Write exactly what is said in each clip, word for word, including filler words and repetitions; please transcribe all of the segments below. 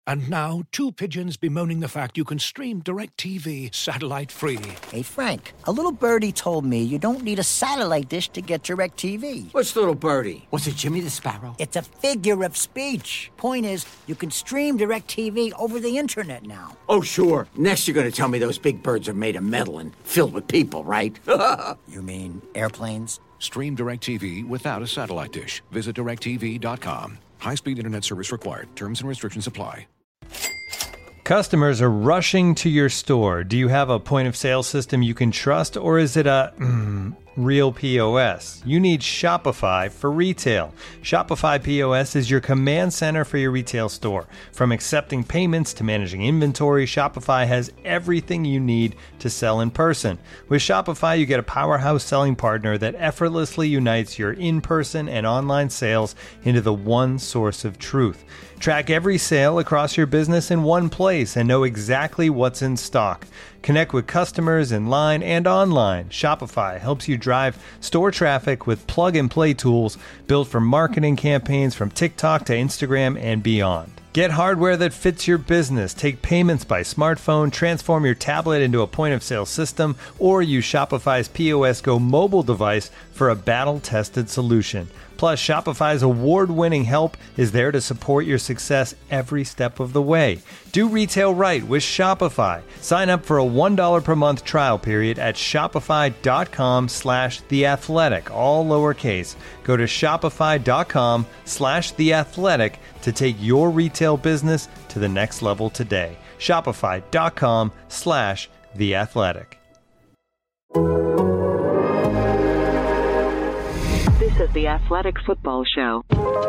And now, two pigeons bemoaning the fact you can stream DirecTV satellite-free. Hey, Frank, a little birdie told me you don't need a satellite dish to get DirecTV. What's little birdie? Was it Jimmy the Sparrow? It's a figure of speech. Point is, you can stream DirecTV over the internet now. Oh, sure. Next you're going to tell me those big birds are made of metal and filled with people, right? You mean airplanes? Stream DirecTV without a satellite dish. Visit direct T V dot com. High-speed internet service required. Terms and restrictions apply. Customers are rushing to your store. Do you have a point-of-sale system you can trust, or is it a mm, real P O S? You need Shopify for retail. Shopify P O S is your command center for your retail store. From accepting payments to managing inventory, Shopify has everything you need to sell in person. With Shopify, you get a powerhouse selling partner that effortlessly unites your in-person and online sales into the one source of truth. Track every sale across your business in one place and know exactly what's in stock. Connect with customers in line and online. Shopify helps you drive store traffic with plug-and-play tools built for marketing campaigns from TikTok to Instagram and beyond. Get hardware that fits your business. Take payments by smartphone, transform your tablet into a point-of-sale system, or use Shopify's P O S Go mobile device for a battle-tested solution. Plus, Shopify's award-winning help is there to support your success every step of the way. Do retail right with Shopify. Sign up for a one dollar per month trial period at shopify.com slash theathletic, all lowercase. Go to shopify.com slash theathletic to take your retail business to the next level today. Shopify.com slash theathletic. This is the Athletic Football Show.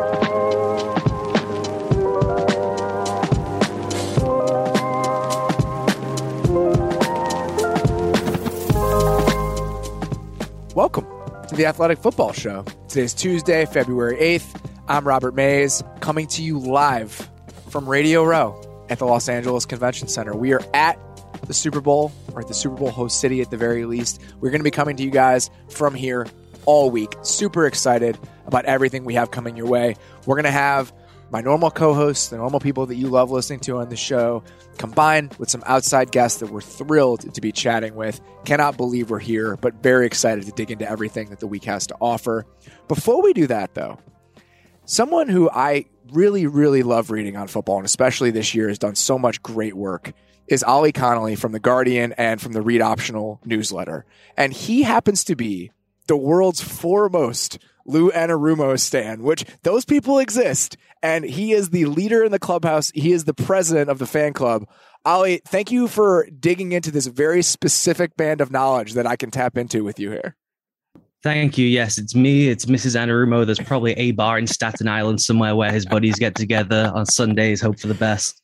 Welcome to the Athletic Football Show. Today's Tuesday, February eighth. I'm Robert Mays, coming to you live from Radio Row at the Los Angeles Convention Center. We are at the Super Bowl, or at the Super Bowl host city at the very least. We're going to be coming to you guys from here all week. Super excited about everything we have coming your way. We're going to have my normal co-hosts, the normal people that you love listening to on the show, combined with some outside guests that we're thrilled to be chatting with. Cannot believe we're here, but very excited to dig into everything that the week has to offer. Before we do that, though, someone who I really, really love reading on football, and especially this year has done so much great work, is Ollie Connolly from The Guardian and from the Read Optional newsletter. And he happens to be the world's foremost Lou Anarumo stan, which those people exist. And he is the leader in the clubhouse. He is the president of the fan club. Ollie, thank you for digging into this very specific band of knowledge that I can tap into with you here. Thank you. Yes, it's me. It's Missus Anarumo. There's probably a bar in Staten Island somewhere where his buddies get together on Sundays, hope for the best.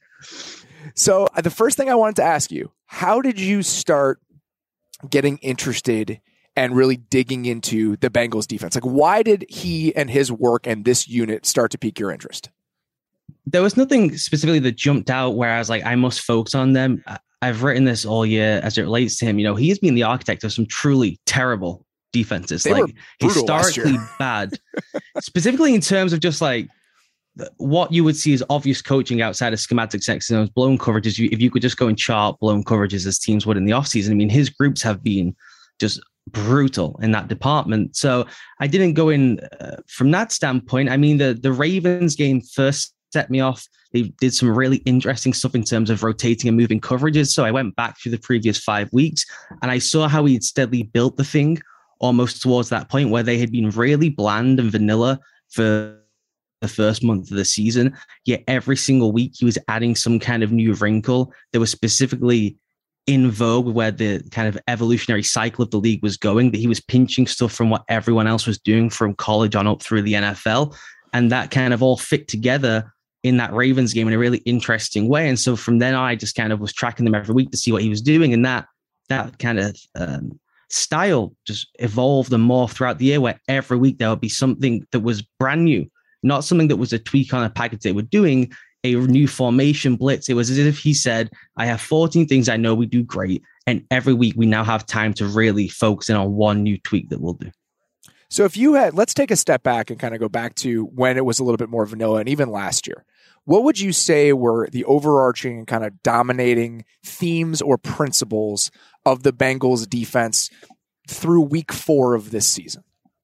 So uh, the first thing I wanted to ask you, how did you start getting interested and really digging into the Bengals defense? Like, why did he and his work and this unit start to pique your interest? There was nothing specifically that jumped out where I was like, I must focus on them. I've written this all year as it relates to him. You know, he has been the architect of some truly terrible defenses, they like historically bad, specifically in terms of just like what you would see as obvious coaching outside of schematic sections, blown coverages. If you could just go and chart blown coverages as teams would in the offseason, I mean, his groups have been just brutal in that department. So I didn't go in uh, from that standpoint. I mean, the, the Ravens game first set me off. They did some really interesting stuff in terms of rotating and moving coverages. So I went back through the previous five weeks and I saw how he had steadily built the thing almost towards that point where they had been really bland and vanilla for the first month of the season. Yet every single week he was adding some kind of new wrinkle that was specifically in vogue where the kind of evolutionary cycle of the league was going, that he was pinching stuff from what everyone else was doing from college on up through the N F L. And that kind of all fit together in that Ravens game in a really interesting way. And so from then on, I just kind of was tracking them every week to see what he was doing. And that, that kind of um, style just evolved and morphed throughout the year where every week there would be something that was brand new, not something that was a tweak on a package they were doing, a new formation blitz. It was as if he said, I have fourteen things I know we do great. And every week we now have time to really focus in on one new tweak that we'll do. So if you had, let's take a step back and kind of go back to when it was a little bit more vanilla and even last year. what would you say were the overarching and kind of dominating themes or principles of the Bengals defense through week four of this season?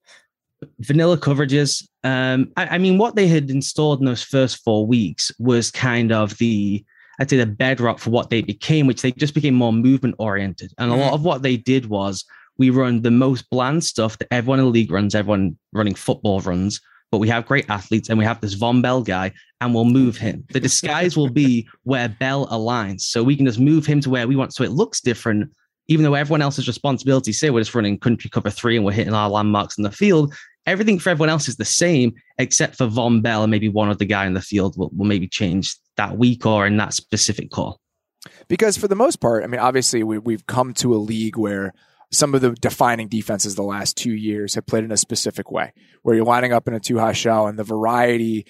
Vanilla coverages. Um, I, I mean, what they had installed in those first four weeks was kind of the, I'd say the bedrock for what they became, which they just became more movement oriented. And a lot of what they did was we run the most bland stuff that everyone in the league runs, everyone running football runs, but we have great athletes and we have this Von Bell guy and we'll move him. The disguise will be where Bell aligns. So we can just move him to where we want. So it looks different, even though everyone else's responsibility, say we're just running country cover three and we're hitting our landmarks in the field. Everything for everyone else is the same, except for Von Bell and maybe one other guy in the field will, will maybe change that week or in that specific call. Because for the most part, I mean, obviously we, we've come to a league where some of the defining defenses the last two years have played in a specific way, where you're lining up in a two-high shell and the variety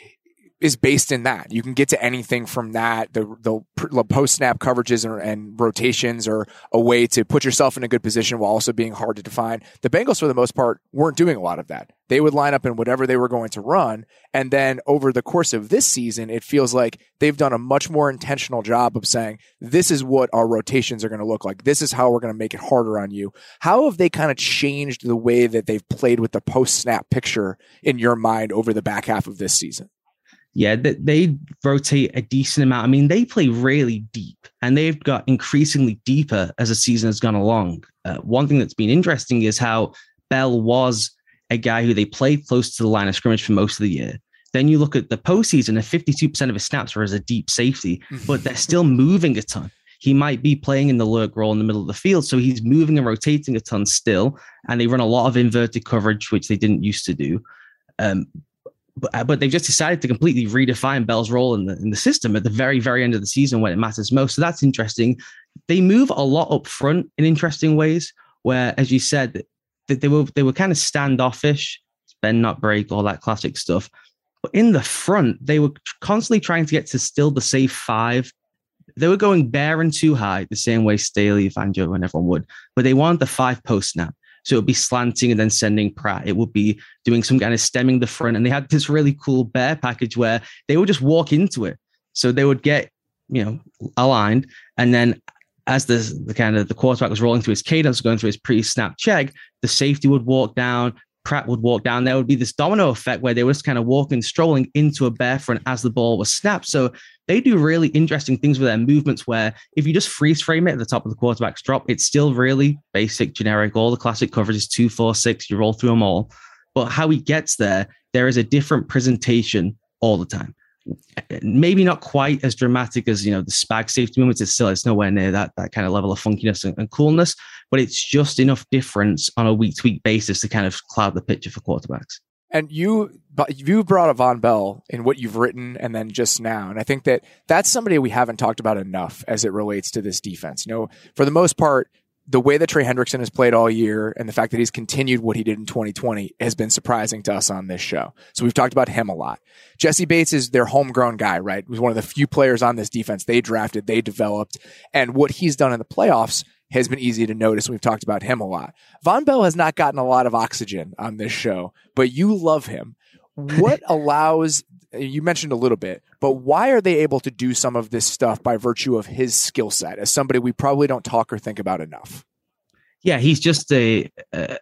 is based in that. You can get to anything from that. The, the post-snap coverages and, and rotations are a way to put yourself in a good position while also being hard to define. The Bengals, for the most part, weren't doing a lot of that. They would line up in whatever they were going to run. And then over the course of this season, it feels like they've done a much more intentional job of saying, this is what our rotations are going to look like. This is how we're going to make it harder on you. How have they kind of changed the way that they've played with the post-snap picture in your mind over the back half of this season? Yeah, they, they rotate a decent amount. I mean, they play really deep and they've got increasingly deeper as the season has gone along. Uh, one thing that's been interesting is how Bell was a guy who they played close to the line of scrimmage for most of the year. Then you look at the postseason, and fifty-two percent of his snaps were as a deep safety, but they're still moving a ton. He might be playing in the lurk role in the middle of the field, so he's moving and rotating a ton still, and they run a lot of inverted coverage, which they didn't used to do. Um, But, but they've just decided to completely redefine Bell's role in the in the system at the very, very end of the season when it matters most. So that's interesting. They move a lot up front in interesting ways where, as you said, that they were they were kind of standoffish, bend not break, all that classic stuff. But in the front, they were constantly trying to get to still the safe five. They were going bare and too high, the same way Staley, Fangio, and everyone would. But they wanted the five post snap. So it would be slanting and then sending Pratt. It would be doing some kind of stemming the front. And they had this really cool bear package where they would just walk into it. So they would get, you know, aligned. And then as the, the kind of the quarterback was rolling through his cadence, going through his pre-snap check, the safety would walk down, Pratt would walk down. There would be this domino effect where they were just kind of walking, strolling into a bear front as the ball was snapped. So they do really interesting things with their movements where if you just freeze frame it at the top of the quarterback's drop, it's still really basic, generic, all the classic coverages, two, four, six, you roll through them all. But how he gets there, there is a different presentation all the time. Maybe not quite as dramatic as, you know, the Spag safety movements. It's still, it's nowhere near that, that kind of level of funkiness and, and coolness, but it's just enough difference on a week to week basis to kind of cloud the picture for quarterbacks. And you, you brought up Von Bell in what you've written and then just now. And I think that that's somebody we haven't talked about enough as it relates to this defense. You know, for the most part, the way that Trey Hendrickson has played all year and the fact that he's continued what he did in twenty twenty has been surprising to us on this show. So we've talked about him a lot. Jesse Bates is their homegrown guy, right? He was one of the few players on this defense they drafted, they developed, and what he's done in the playoffs has been easy to notice. We've talked about him a lot. Von Bell has not gotten a lot of oxygen on this show, but you love him. What allows, you mentioned a little bit, but why are they able to do some of this stuff by virtue of his skill set as somebody we probably don't talk or think about enough? Yeah, he's just a, a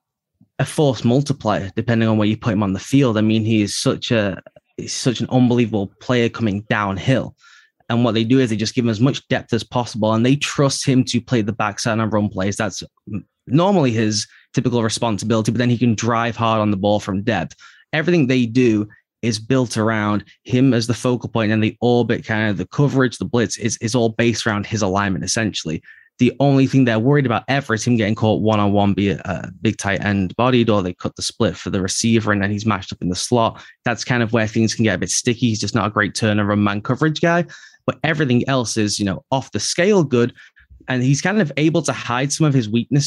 a force multiplier, depending on where you put him on the field. I mean, he is such a he's such an unbelievable player coming downhill. And what they do is they just give him as much depth as possible, and they trust him to play the backside and run plays. That's normally his typical responsibility, but then he can drive hard on the ball from depth. Everything they do is built around him as the focal point, and the orbit, kind of the coverage, the blitz is, is all based around his alignment, essentially. The only thing they're worried about ever is him getting caught one-on-one, be it a big tight end bodied, or they cut the split for the receiver and then he's matched up in the slot. That's kind of where things can get a bit sticky. He's just not a great turnover and man coverage guy, but everything else is, you know, off the scale good. And he's kind of able to hide some of his weaknesses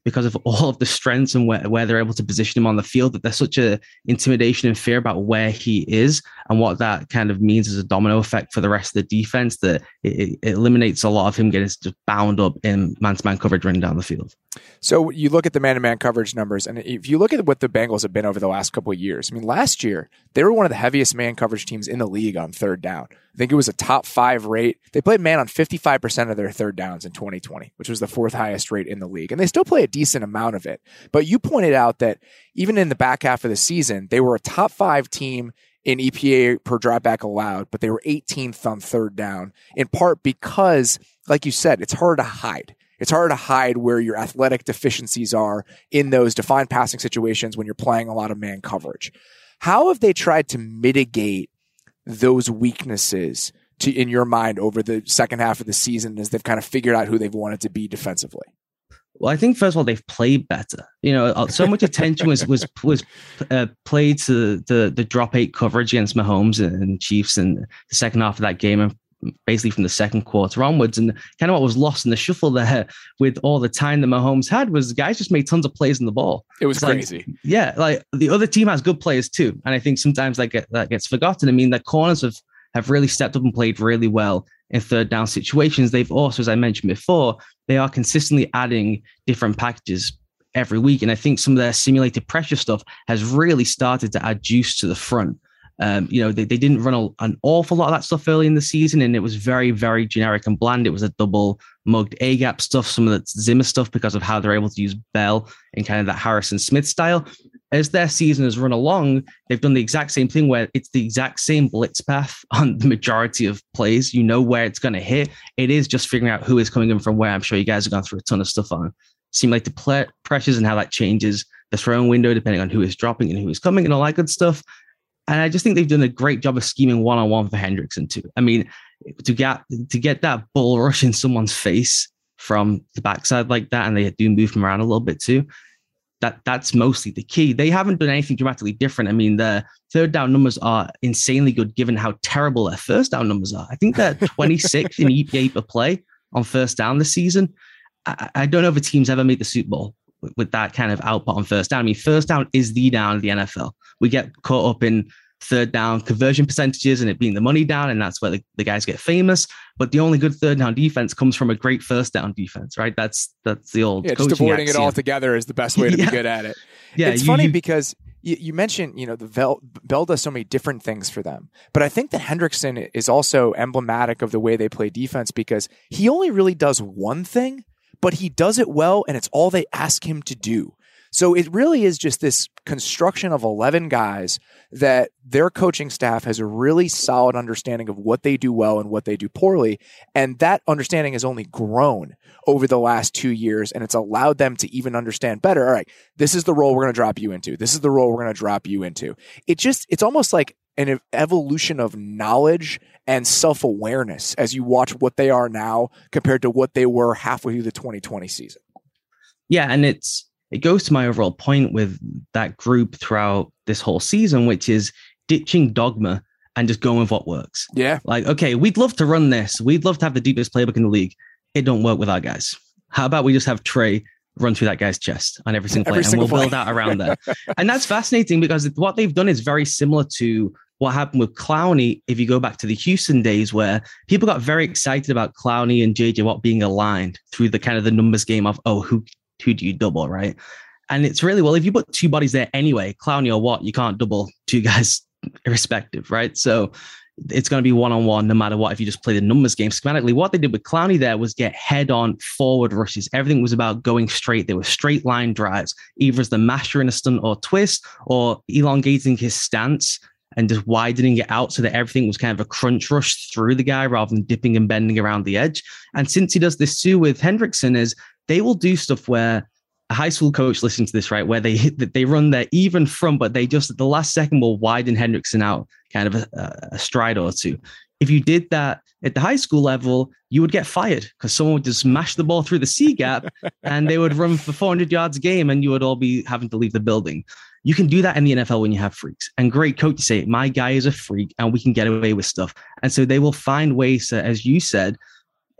because of all of the strengths and where, where they're able to position him on the field, that there's such a intimidation and fear about where he is and what that kind of means as a domino effect for the rest of the defense, that it, it eliminates a lot of him getting just bound up in man-to-man coverage running down the field. So you look at the man-to-man coverage numbers, and if you look at what the Bengals have been over the last couple of years, I mean, last year, they were one of the heaviest man coverage teams in the league on third down. I think it was a top five rate. They played man on fifty-five percent of their third downs in twenty twenty, which was the fourth highest rate in the league. And they still play a decent amount of it. But you pointed out that even in the back half of the season, they were a top five team in E P A per dropback allowed, but they were eighteenth on third down, in part because, like you said, it's hard to hide. It's hard to hide where your athletic deficiencies are in those defined passing situations when you're playing a lot of man coverage. How have they tried to mitigate those weaknesses to, in your mind, over the second half of the season as they've kind of figured out who they've wanted to be defensively? Well, I think first of all, they've played better. You know, so much attention was was was uh, played to the the drop eight coverage against Mahomes and Chiefs in the second half of that game, and basically from the second quarter onwards. And kind of what was lost in the shuffle there with all the time that Mahomes had was guys just made tons of plays in the ball. It was it's crazy. Like, yeah, like the other team has good players too, and I think sometimes that get, that gets forgotten. I mean, the corners have have really stepped up and played really well in third down situations. They've also, as I mentioned before, they are consistently adding different packages every week. And I think some of their simulated pressure stuff has really started to add juice to the front. Um, you know, they, they didn't run a, an awful lot of that stuff early in the season, and it was very, very generic and bland. It was a double mugged A-gap stuff, some of the Zimmer stuff because of how they're able to use Bell in kind of that Harrison Smith style. As their season has run along, they've done the exact same thing where it's the exact same blitz path on the majority of plays. You know where it's going to hit. It is just figuring out who is coming in from where. I'm sure you guys have gone through a ton of stuff on seem like the play, pressures and how that changes the throwing window depending on who is dropping and who is coming and all that good stuff. And I just think they've done a great job of scheming one-on-one for Hendrickson too. I mean, to get to get that bull rush in someone's face from the backside like that, and they do move him around a little bit too, that that's mostly the key. They haven't done anything dramatically different. I mean, the third down numbers are insanely good given how terrible their first down numbers are. I think they're twenty-sixth in E P A per play on first down this season. I, I don't know if a team's ever made the Super Bowl with, with that kind of output on first down. I mean, first down is the down of the N F L. We get caught up in third down conversion percentages and it being the money down, and that's where the, the guys get famous. But the only good third down defense comes from a great first down defense, right? That's that's the old yeah. Just avoiding axiom. it all together is the best way to yeah. be good at it. Yeah, it's you, funny you, because you, you mentioned you know the Bell, Bell does so many different things for them, but I think that Hendrickson is also emblematic of the way they play defense because he only really does one thing, but he does it well, and it's all they ask him to do. So it really is just this construction of eleven guys that their coaching staff has a really solid understanding of what they do well and what they do poorly. And that understanding has only grown over the last two years. And it's allowed them to even understand better. All right, this is the role we're going to drop you into. This is the role we're going to drop you into. It just, it's almost like an evolution of knowledge and self-awareness as you watch what they are now compared to what they were halfway through the twenty twenty season. Yeah. And it's, it goes to my overall point with that group throughout this whole season, which is ditching dogma and just going with what works. Yeah. Like, okay, we'd love to run this. We'd love to have the deepest playbook in the league. It don't work with our guys. How about we just have Trey run through that guy's chest on every single play, every and single we'll play. build out around that. And that's fascinating because what they've done is very similar to what happened with Clowney. If you go back to the Houston days where people got very excited about Clowney and J J Watt being aligned through the kind of the numbers game of, oh, who who do you double, right? And it's really, well, if you put two bodies there anyway, Clowney or Watt, you can't double two guys irrespective, right? So it's going to be one-on-one no matter what if you just play the numbers game. Schematically, what they did with Clowney there was get head-on forward rushes. Everything was about going straight. There were straight line drives, either as the masher in a stunt or twist, or elongating his stance and just widening it out so that everything was kind of a crunch rush through the guy rather than dipping and bending around the edge. And since he does this too with Hendrickson, is they will do stuff where a high school coach listening to this, right, where they hit, they run their even front, but they just at the last second will widen Hendrickson out kind of a, a stride or two. If you did that at the high school level, you would get fired because someone would just mash the ball through the C gap and they would run for four hundred yards a game and you would all be having to leave the building. You can do that in the N F L when you have freaks, and great coaches say, my guy is a freak and we can get away with stuff. And so they will find ways to, as you said,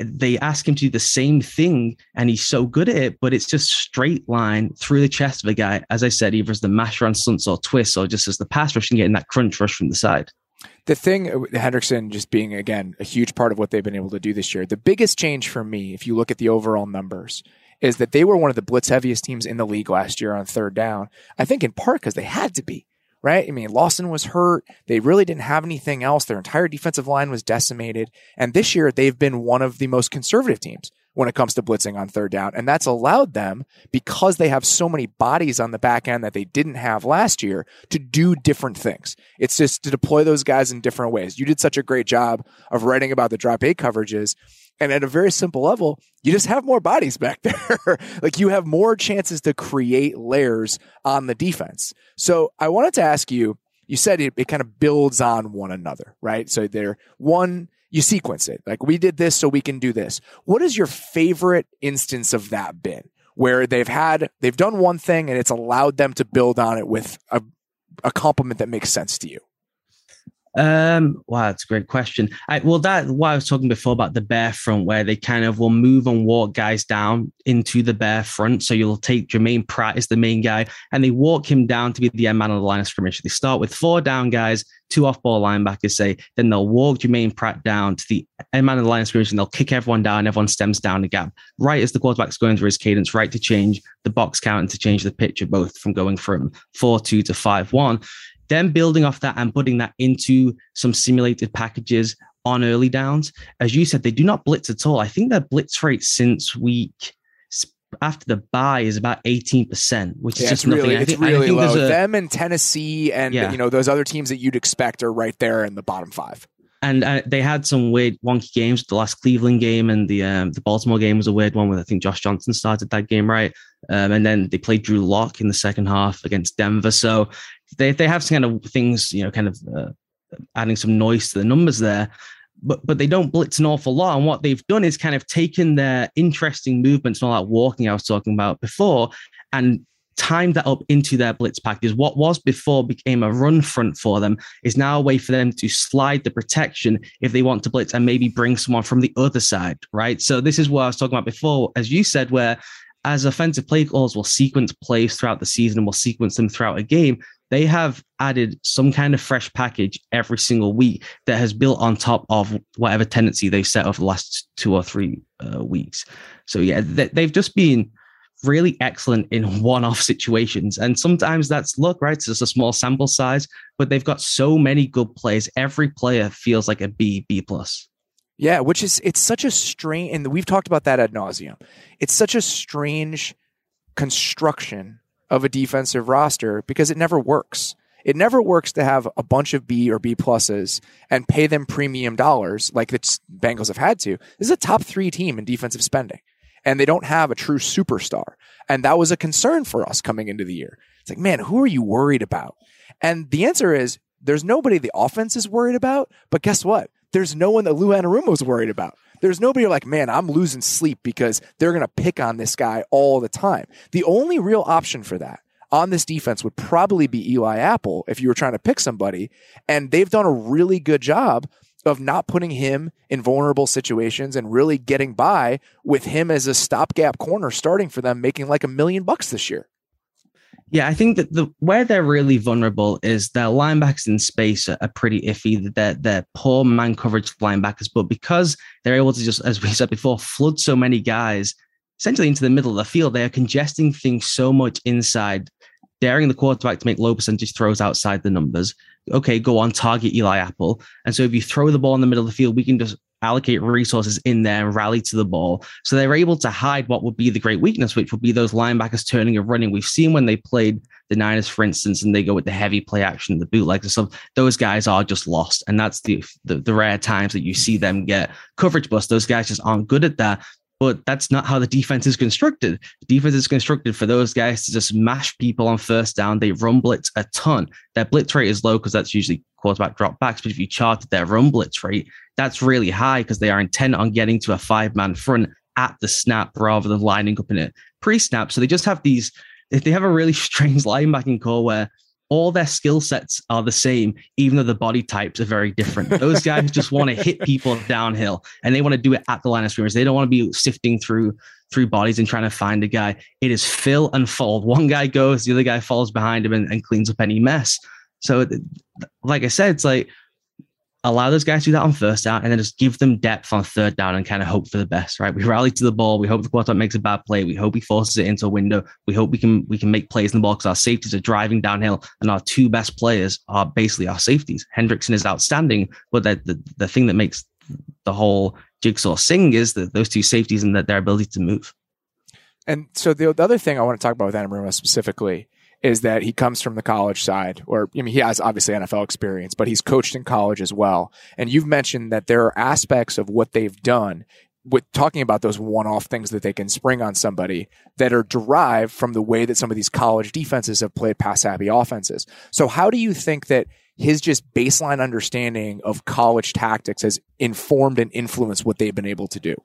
they ask him to do the same thing, and he's so good at it, but it's just straight line through the chest of a guy, as I said, either as the mash run stunts or twists, or just as the pass rush and getting that crunch rush from the side. The thing, Hendrickson just being, again, a huge part of what they've been able to do this year, the biggest change for me, if you look at the overall numbers, is that they were one of the blitz heaviest teams in the league last year on third down. I think in part because they had to be, right? I mean, Lawson was hurt. They really didn't have anything else. Their entire defensive line was decimated. And this year, they've been one of the most conservative teams when it comes to blitzing on third down. And that's allowed them, because they have so many bodies on the back end that they didn't have last year, to do different things. It's just to deploy those guys in different ways. You did such a great job of writing about the drop eight coverages. And at a very simple level, you just have more bodies back there. Like, you have more chances to create layers on the defense. So I wanted to ask you, you said it, it kind of builds on one another, right? So they're one, you sequence it. Like, we did this so we can do this. What is your favorite instance of that been, where they've had, they've done one thing and it's allowed them to build on it with a, a complement that makes sense to you? Um, wow, that's a great question. I, well, that what I was talking before about the bear front, where they kind of will move and walk guys down into the bear front. So you'll take Jermaine Pratt as the main guy, and they walk him down to be the end man on the line of scrimmage. They start with four down guys, two off-ball linebackers, say, then they'll walk Jermaine Pratt down to the end man on the line of scrimmage, and they'll kick everyone down. Everyone stems down the gap. Right as the quarterback's going through his cadence, right to change the box count and to change the picture, both from going from four two to five one. Then building off that and putting that into some simulated packages on early downs. As you said, they do not blitz at all. I think their blitz rate since week after the bye is about eighteen percent, which is yeah, just it's nothing. really, I think, it's really I think low. there's a, Them and Tennessee and yeah. you know those other teams that you'd expect are right there in the bottom five. And uh, they had some weird, wonky games. The last Cleveland game and the um, the Baltimore game was a weird one, where I think Josh Johnson started that game, right? Um, and then they played Drew Lock in the second half against Denver. So they they have some kind of things, you know, kind of uh, adding some noise to the numbers there. But but they don't blitz an awful lot. And what they've done is kind of taken their interesting movements and all that walking I was talking about before, and timed that up into their blitz packages. What was before became a run front for them is now a way for them to slide the protection if they want to blitz and maybe bring someone from the other side, right? So this is what I was talking about before, as you said, where as offensive play calls will sequence plays throughout the season and will sequence them throughout a game, they have added some kind of fresh package every single week that has built on top of whatever tendency they set over the last two or three uh, weeks. So yeah, they, they've just been really excellent in one-off situations. And sometimes that's luck, right? It's just a small sample size, but they've got so many good plays. Every player feels like a B, B plus. Yeah, which is, it's such a strange, and we've talked about that ad nauseum. It's such a strange construction of a defensive roster because it never works. It never works to have a bunch of B or B pluses and pay them premium dollars like the Bengals have had to. This is a top three team in defensive spending, and they don't have a true superstar. And that was a concern for us coming into the year. It's like, man, who are you worried about? And the answer is there's nobody the offense is worried about, but guess what? There's no one that Lou Anarumo is worried about. There's nobody like, man, I'm losing sleep because they're going to pick on this guy all the time. The only real option for that on this defense would probably be Eli Apple if you were trying to pick somebody. And they've done a really good job of not putting him in vulnerable situations and really getting by with him as a stopgap corner starting for them, making like a million bucks this year. Yeah, I think that the where they're really vulnerable is their linebackers in space are, are pretty iffy. They're, they're poor man coverage linebackers, but because they're able to just, as we said before, flood so many guys essentially into the middle of the field, they are congesting things so much inside, daring the quarterback to make low percentage throws outside the numbers. Okay, go on, target Eli Apple. And so if you throw the ball in the middle of the field, we can just allocate resources in there and rally to the ball. So they're able to hide what would be the great weakness, which would be those linebackers turning and running. We've seen when they played the Niners, for instance, and they go with the heavy play action, the bootlegs and stuff, those guys are just lost. And that's the, the, the rare times that you see them get coverage bust. Those guys just aren't good at that. But that's not how the defense is constructed. The defense is constructed for those guys to just mash people on first down. They run blitz a ton. Their blitz rate is low because that's usually quarterback drop backs. But if you charted their run blitz rate, that's really high because they are intent on getting to a five-man front at the snap rather than lining up in it pre-snap. So they just have these, they have a really strange linebacking core where all their skill sets are the same, even though the body types are very different. Those guys just want to hit people downhill, and they want to do it at the line of scrimmage. They don't want to be sifting through through bodies and trying to find a guy. It is fill and fold. One guy goes, the other guy follows behind him and, and cleans up any mess. So, like I said, it's like, allow those guys to do that on first down, and then just give them depth on third down and kind of hope for the best, right? We rally to the ball. We hope the quarterback makes a bad play. We hope he forces it into a window. We hope we can we can make plays in the ball because our safeties are driving downhill, and our two best players are basically our safeties. Hendrickson is outstanding, but the, the, the thing that makes the whole jigsaw sing is that those two safeties and that their ability to move. And so the, the other thing I want to talk about with Anarumo specifically is that he comes from the college side, or I mean, he has obviously N F L experience, but he's coached in college as well. And you've mentioned that there are aspects of what they've done with talking about those one-off things that they can spring on somebody that are derived from the way that some of these college defenses have played pass-happy offenses. So how do you think that his just baseline understanding of college tactics has informed and influenced what they've been able to do?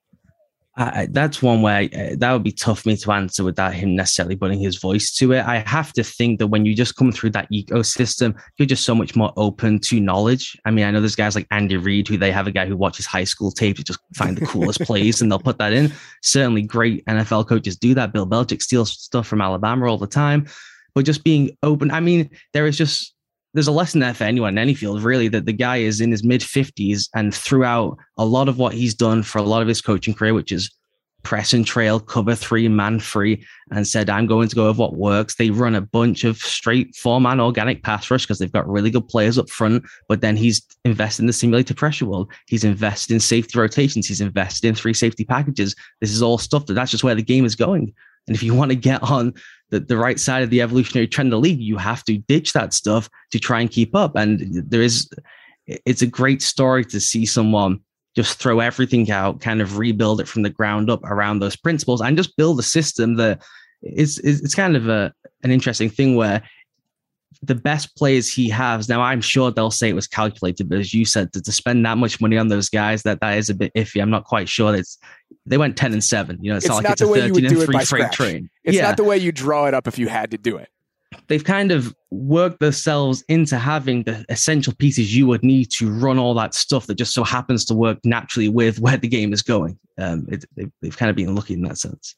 Uh, that's one way uh, that would be tough for me to answer without him necessarily putting his voice to it. I have to think that when you just come through that ecosystem, you're just so much more open to knowledge. I mean, I know there's guys like Andy Reid, who they have a guy who watches high school tape to just find the coolest plays and they'll put that in. Certainly great N F L coaches do that. Bill Belichick steals stuff from Alabama all the time, but just being open. I mean, there is just, there's a lesson there for anyone in any field, really, that the guy is in his mid fifties, and throughout a lot of what he's done for a lot of his coaching career, which is press and trail, cover three, man free, and said, I'm going to go with what works. They run a bunch of straight four-man organic pass rush because they've got really good players up front, but then he's invested in the simulated pressure world. He's invested in safety rotations. He's invested in three safety packages. This is all stuff that that's just where the game is going. And if you want to get on the, the right side of the evolutionary trend of the league, you have to ditch that stuff to try and keep up. And there is, it's a great story to see someone just throw everything out, kind of rebuild it from the ground up around those principles, and just build a system that is, is it's kind of a, an interesting thing where the best players he has now, I'm sure they'll say it was calculated, but as you said, to, to spend that much money on those guys, that that is a bit iffy. I'm not quite sure. It's they went ten and seven. You know, it's, it's not like not it's the a way you would thirteen do and it by three freight scratch. train. It's yeah. not the way you draw it up if you had to do it. They've kind of worked themselves into having the essential pieces you would need to run all that stuff that just so happens to work naturally with where the game is going. Um, it, they've, they've kind of been lucky in that sense.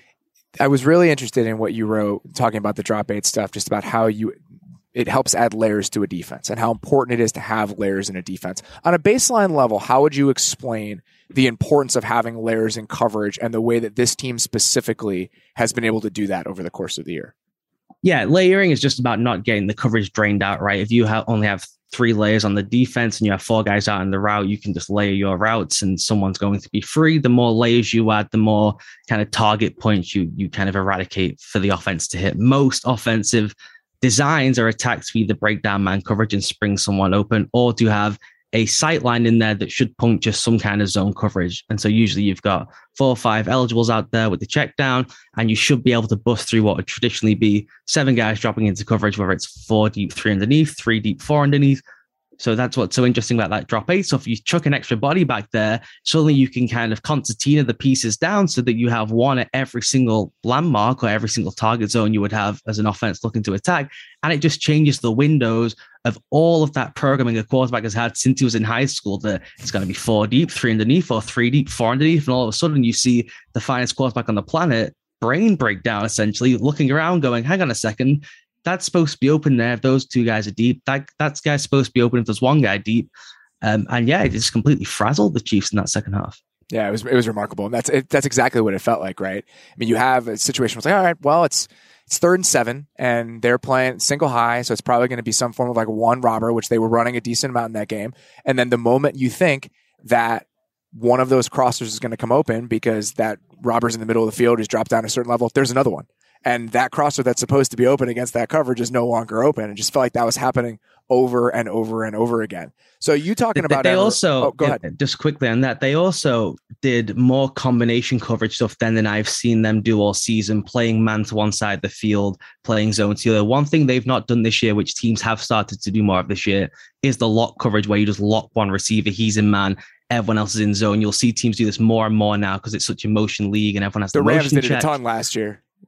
I was really interested in what you wrote talking about the drop eight stuff, just about how you it helps add layers to a defense and how important it is to have layers in a defense. On a baseline level, how would you explain the importance of having layers in coverage and the way that this team specifically has been able to do that over the course of the year? Yeah, layering is just about not getting the coverage drained out, right? If you have only have three layers on the defense and you have four guys out in the route, you can just layer your routes and someone's going to be free. The more layers you add, the more kind of target points you you kind of eradicate for the offense to hit. Most offensive designs are attacked to either break down man coverage and spring someone open, or to have a sight line in there that should puncture some kind of zone coverage. And so usually you've got four or five eligibles out there with the check down, and you should be able to bust through what would traditionally be seven guys dropping into coverage, whether it's four deep, three underneath, three deep, four underneath. So that's what's so interesting about that drop eight. So if you chuck an extra body back there, suddenly you can kind of concertina the pieces down so that you have one at every single landmark or every single target zone you would have as an offense looking to attack. And it just changes the windows of all of that programming a quarterback has had since he was in high school, that it's going to be four deep, three underneath, or three deep, four underneath. And all of a sudden you see the finest quarterback on the planet brain breakdown, essentially looking around going, hang on a second, that's supposed to be open there if those two guys are deep. That that guy's supposed to be open if there's one guy deep. Um, and yeah, it just completely frazzled the Chiefs in that second half. Yeah, it was it was remarkable. And that's it, that's exactly what it felt like, right? I mean, you have a situation where it's like, all right, well, it's it's third and seven, and they're playing single high, so it's probably going to be some form of like one robber, which they were running a decent amount in that game. And then the moment you think that one of those crossers is going to come open because that robber's in the middle of the field, he's dropped down a certain level, there's another one. And that crosser that's supposed to be open against that coverage is no longer open. It just felt like that was happening over and over and over again. So you talking about they ever, also oh, go yeah, ahead. Just quickly on that, they also did more combination coverage stuff than than I've seen them do all season, playing man to one side of the field, playing zone to the other. One thing they've not done this year, which teams have started to do more of this year, is the lock coverage, where you just lock one receiver, he's in man, everyone else is in zone. You'll see teams do this more and more now because it's such a motion league and everyone has the the Rams motion did it check. a ton last year.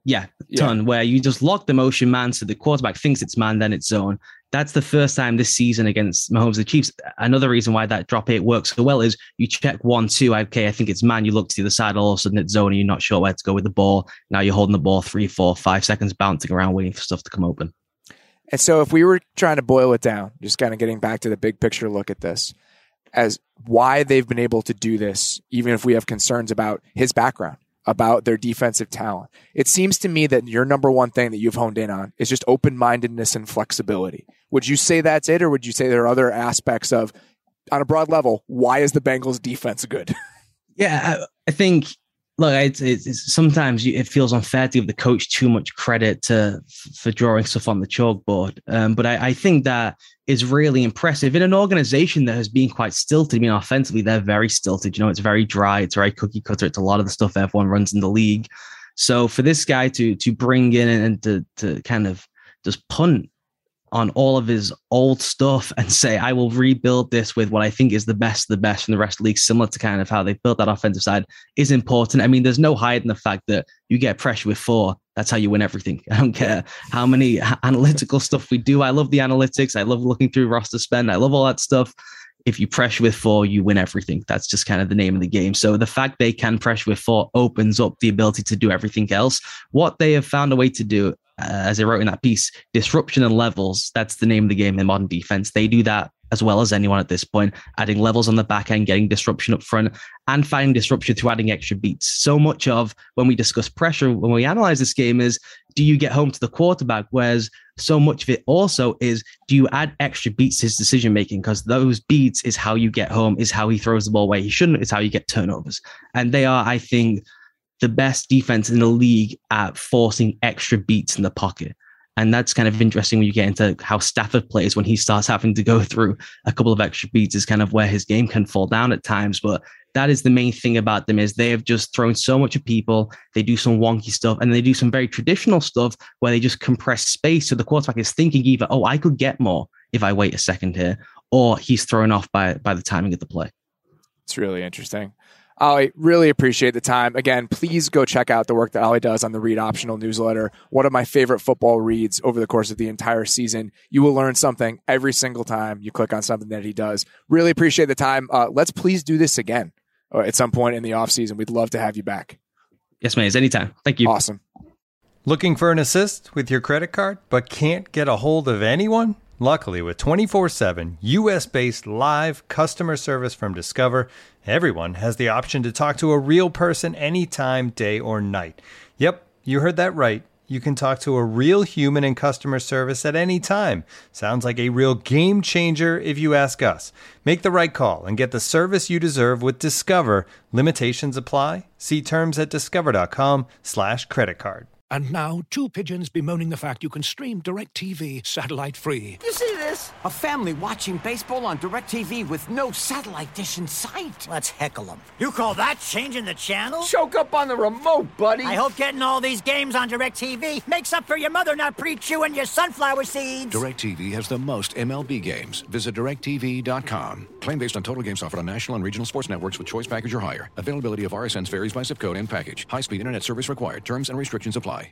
Yeah, ton, yeah. Where you just lock the motion man so the quarterback thinks it's man, then it's zone. That's the first time this season against Mahomes, the Chiefs. Another reason why that drop eight works so well is you check one, two, okay, I think it's man. You look to the other side, all of a sudden it's zone, and you're not sure where to go with the ball. Now you're holding the ball three, four, five seconds, bouncing around, waiting for stuff to come open. And so if we were trying to boil it down, just kind of getting back to the big picture look at this, as why they've been able to do this, even if we have concerns about his background, about their defensive talent. It seems to me that your number one thing that you've honed in on is just open-mindedness and flexibility. Would you say that's it, or would you say there are other aspects of, on a broad level, why is the Bengals defense good? Yeah, I, I think, look, it's, it's, it's sometimes you, it feels unfair to give the coach too much credit to for drawing stuff on the chalkboard. Um, but I, I think that is really impressive in an organization that has been quite stilted. I mean, offensively, they're very stilted. You know, it's very dry. It's very cookie cutter. It's a lot of the stuff everyone runs in the league. So for this guy to to bring in and to to kind of just punt on all of his old stuff and say, I will rebuild this with what I think is the best of the best from the rest of the league, similar to kind of how they've built that offensive side, is important. I mean, there's no hiding the fact that you get pressure with four. That's how you win everything. I don't care how many analytical stuff we do. I love the analytics. I love looking through roster spend. I love all that stuff. If you pressure with four, you win everything. That's just kind of the name of the game. So the fact they can pressure with four opens up the ability to do everything else. What they have found a way to do, Uh, as I wrote in that piece, disruption and levels, that's the name of the game in modern defense. They do that as well as anyone at this point, adding levels on the back end, getting disruption up front, and finding disruption through adding extra beats. So much of when we discuss pressure, when we analyze this game is, do you get home to the quarterback? Whereas so much of it also is, do you add extra beats to his decision-making? Because those beats is how you get home, is how he throws the ball where he shouldn't, is how you get turnovers. And they are, I think, the best defense in the league at forcing extra beats in the pocket. And that's kind of interesting when you get into how Stafford plays when he starts having to go through a couple of extra beats, is kind of where his game can fall down at times. But that is the main thing about them, is they have just thrown so much at people. They do some wonky stuff, and they do some very traditional stuff where they just compress space. So the quarterback is thinking either, oh, I could get more if I wait a second here, or he's thrown off by, by the timing of the play. It's really interesting. Ollie, really appreciate the time. Again, please go check out the work that Ollie does on the Read Optional newsletter. One of my favorite football reads over the course of the entire season. You will learn something every single time you click on something that he does. Really appreciate the time. Uh, let's please do this again uh, at some point in the offseason. We'd love to have you back. Yes, man. Anytime. Thank you. Awesome. Looking for an assist with your credit card, but can't get a hold of anyone? Luckily, with twenty-four seven U S-based live customer service from Discover, everyone has the option to talk to a real person anytime, day or night. Yep, you heard that right. You can talk to a real human in customer service at any time. Sounds like a real game changer if you ask us. Make the right call and get the service you deserve with Discover. Limitations apply. See terms at discover.com slash credit card. And now, two pigeons bemoaning the fact you can stream DirecTV satellite-free. You see this? A family watching baseball on DirecTV with no satellite dish in sight. Let's heckle them. You call that changing the channel? Choke up on the remote, buddy. I hope getting all these games on DirecTV makes up for your mother not pre-chewing your sunflower seeds. DirecTV has the most M L B games. Visit direct T V dot com. Claim based on total games offered on national and regional sports networks with choice package or higher. Availability of R S Ns varies by zip code and package. High-speed internet service required. Terms and restrictions apply.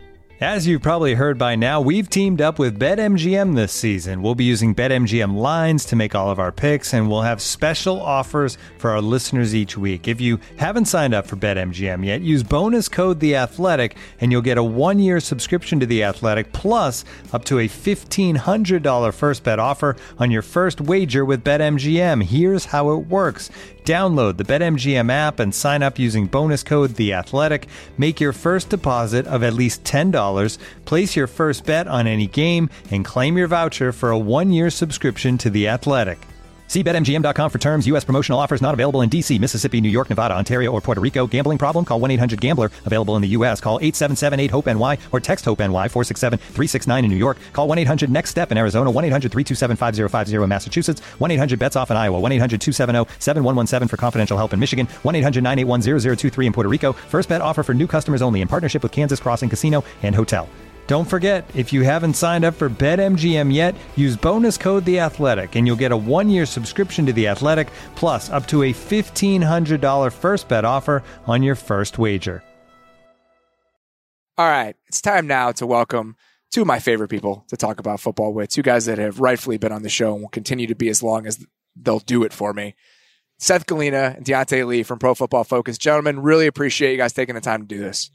As you've probably heard by now, we've teamed up with BetMGM this season. We'll be using BetMGM lines to make all of our picks, and we'll have special offers for our listeners each week. If you haven't signed up for BetMGM yet, use bonus code The Athletic, and you'll get a one-year subscription to The Athletic, plus up to a fifteen hundred dollars first bet offer on your first wager with BetMGM. Here's how it works. Download the BetMGM app and sign up using bonus code The Athletic. Make your first deposit of at least ten dollars. Place your first bet on any game and claim your voucher for a one-year subscription to The Athletic. See Bet M G M dot com for terms. U S promotional offers not available in D C, Mississippi, New York, Nevada, Ontario, or Puerto Rico. Gambling problem? Call one eight hundred gambler. Available in the U S. Call eight seven seven eight hope N Y or text HOPE-NY four six seven three six nine in New York. Call one eight hundred next step in Arizona. one eight hundred three two seven five zero five zero in Massachusetts. one eight hundred bets off in Iowa. one eight hundred two seven zero seven one one seven for confidential help in Michigan. one eight hundred nine eight one zero zero two three in Puerto Rico. First bet offer for new customers only in partnership with Kansas Crossing Casino and Hotel. Don't forget, if you haven't signed up for BetMGM yet, use bonus code The Athletic, and you'll get a one-year subscription to The Athletic, plus up to a fifteen hundred dollars first bet offer on your first wager. All right, it's time now to welcome two of my favorite people to talk about football with, two guys that have rightfully been on the show and will continue to be as long as they'll do it for me. Seth Galina and Deontay Lee from Pro Football Focus. Gentlemen, really appreciate you guys taking the time to do this.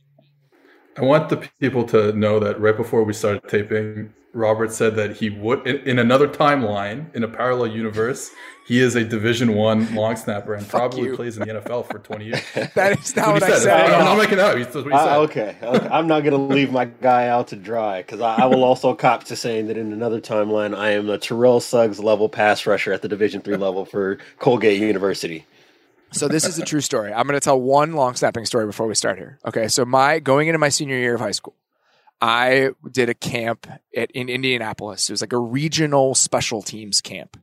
I want the people to know that right before we started taping, Robert said that he would, in, in another timeline, in a parallel universe, he is a Division One long snapper and Fuck probably you. plays in the N F L for twenty years. That is not what, what I said. said. I'm not making it up. That's what he said. Uh, okay. okay, I'm not going to leave my guy out to dry because I, I will also cop to saying that in another timeline, I am a Terrell Suggs level pass rusher at the Division Three level for Colgate University. So this is a true story. I'm going to tell one long snapping story before we start here. Okay, so my going into my senior year of high school, I did a camp at, in Indianapolis. It was like a regional special teams camp.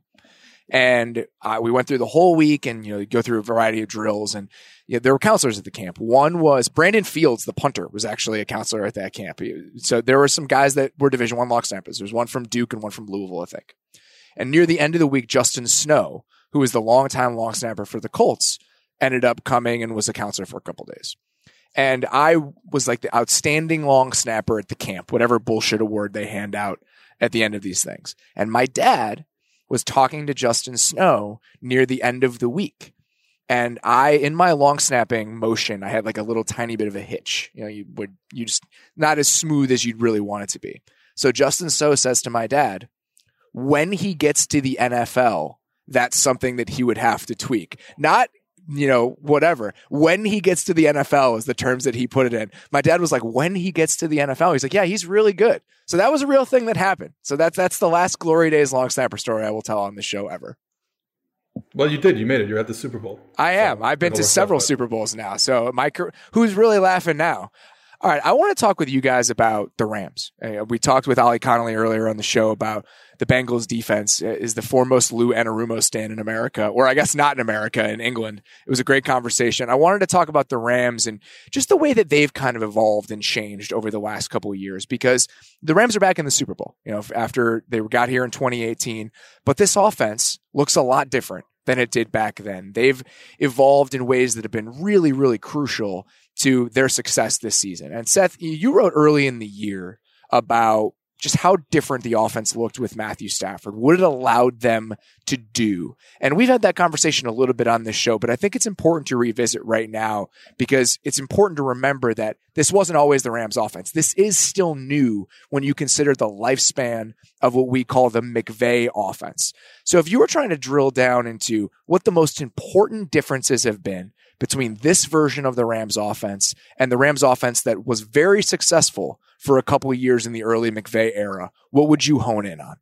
And uh, we went through the whole week and, you know, you go through a variety of drills. And you know, there were counselors at the camp. One was Brandon Fields, the punter, was actually a counselor at that camp. So there were some guys that were Division One long snappers. There was one from Duke and one from Louisville, I think. And near the end of the week, Justin Snow, who was the longtime long snapper for the Colts, ended up coming and was a counselor for a couple of days. And I was like the outstanding long snapper at the camp, whatever bullshit award they hand out at the end of these things. And my dad was talking to Justin Snow near the end of the week. And I, in my long snapping motion, I had like a little tiny bit of a hitch. You know, you would, you just not as smooth as you'd really want it to be. So Justin Snow says to my dad, when he gets to the N F L, that's something that he would have to tweak. Not, you know, whatever. When he gets to the N F L is the terms that he put it in. My dad was like, when he gets to the N F L, he's like, yeah, he's really good. So that was a real thing that happened. So that's, that's the last Glory Days long snapper story I will tell on the show ever. Well, you did. You made it. You're at the Super Bowl. I am. So I've been to it'll work several out. Super Bowls now. So my, who's really laughing now? All right. I want to talk with you guys about the Rams. Uh, we talked with Ollie Connolly earlier on the show about the Bengals defense is the foremost Lou Anarumo stand in America, or I guess not in America, in England. It was a great conversation. I wanted to talk about the Rams and just the way that they've kind of evolved and changed over the last couple of years, because the Rams are back in the Super Bowl, you know, after they got here in twenty eighteen, but this offense looks a lot different than it did back then. They've evolved in ways that have been really, really crucial to their success this season. And Seth, you wrote early in the year about just how different the offense looked with Matthew Stafford, what it allowed them to do. And we've had that conversation a little bit on this show, but I think it's important to revisit right now because it's important to remember that this wasn't always the Rams offense. This is still new when you consider the lifespan of what we call the McVay offense. So if you were trying to drill down into what the most important differences have been between this version of the Rams offense and the Rams offense that was very successful for a couple of years in the early McVay era, what would you hone in on?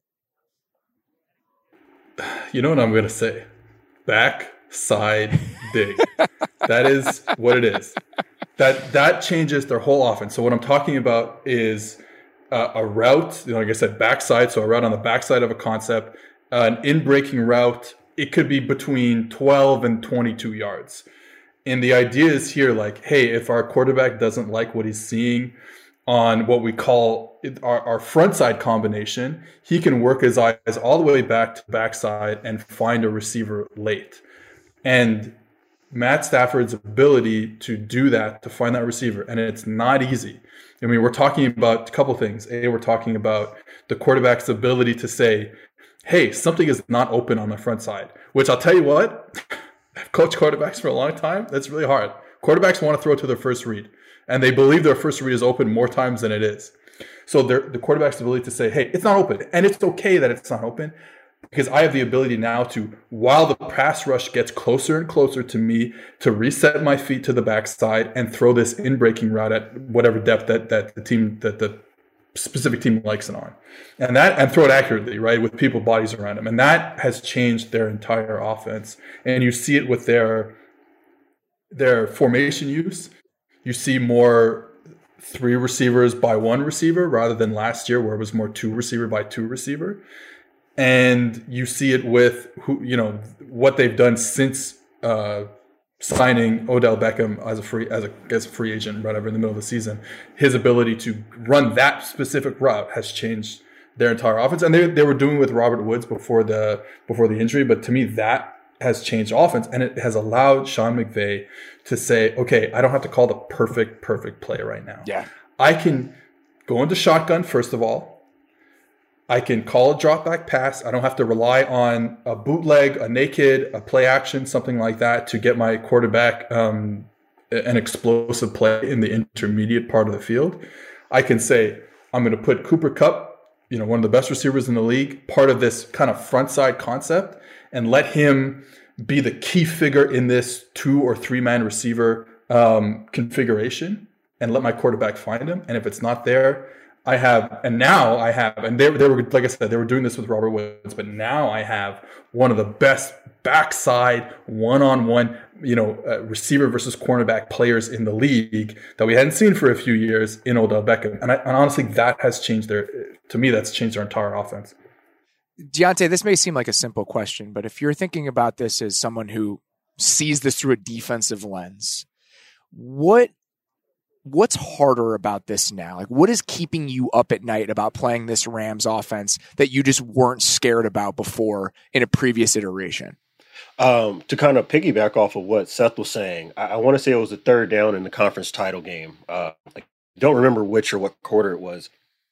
You know what I'm going to say? Back, side, dig. That is what it is. That that changes their whole offense. So what I'm talking about is uh, a route, you know, like I said, backside, so a route on the backside of a concept, uh, an in-breaking route. It could be between twelve and twenty-two yards. And the idea is here, like, hey, if our quarterback doesn't like what he's seeing on what we call our, our front side combination, he can work his eyes all the way back to backside and find a receiver late. And Matt Stafford's ability to do that, to find that receiver, and it's not easy. I mean, we're talking about a couple things. A, we're talking about the quarterback's ability to say, hey, something is not open on the front side, which I'll tell you what, I've coached quarterbacks for a long time. That's really hard. Quarterbacks want to throw to their first read, and they believe their first read is open more times than it is. So the quarterback's ability to say, hey, it's not open, and it's okay that it's not open, because I have the ability now to, while the pass rush gets closer and closer to me, to reset my feet to the backside and throw this in-breaking route at whatever depth that, that the team, that the specific team likes it on. And that, and throw it accurately, right, with people bodies around them. And that has changed their entire offense. And you see it with their their formation use. You see more three receivers by one receiver rather than last year where it was more two receiver by two receiver. And you see it with who, you know, what they've done since uh, signing Odell Beckham as a free as a as a free agent, whatever, in the middle of the season. His ability to run that specific route has changed their entire offense, and they they were doing it with Robert Woods before the before the injury. But to me, that has changed offense, and it has allowed Sean McVay to say, okay, I don't have to call the perfect perfect play right now. Yeah. I can go into shotgun, first of all. I can call a drop back pass. I don't have to rely on a bootleg, a naked, a play action, something like that to get my quarterback um, an explosive play in the intermediate part of the field. I can say, I'm going to put Cooper Kupp, you know, one of the best receivers in the league, part of this kind of front side concept, and let him be the key figure in this two or three man receiver um, configuration, and let my quarterback find him. And if it's not there, I have, and now I have, and they, they were, like I said, they were doing this with Robert Woods, but now I have one of the best backside one-on-one, you know, uh, receiver versus cornerback players in the league that we hadn't seen for a few years in Odell Beckham. And, I, and honestly, that has changed their, to me, that's changed their entire offense. Deontay, this may seem like a simple question, but if you're thinking about this as someone who sees this through a defensive lens, what what's harder about this now? Like, what is keeping you up at night about playing this Rams offense that you just weren't scared about before in a previous iteration? Um, to kind of piggyback off of what Seth was saying, I, I want to say it was the third down in the conference title game. Uh, I don't remember which or what quarter it was,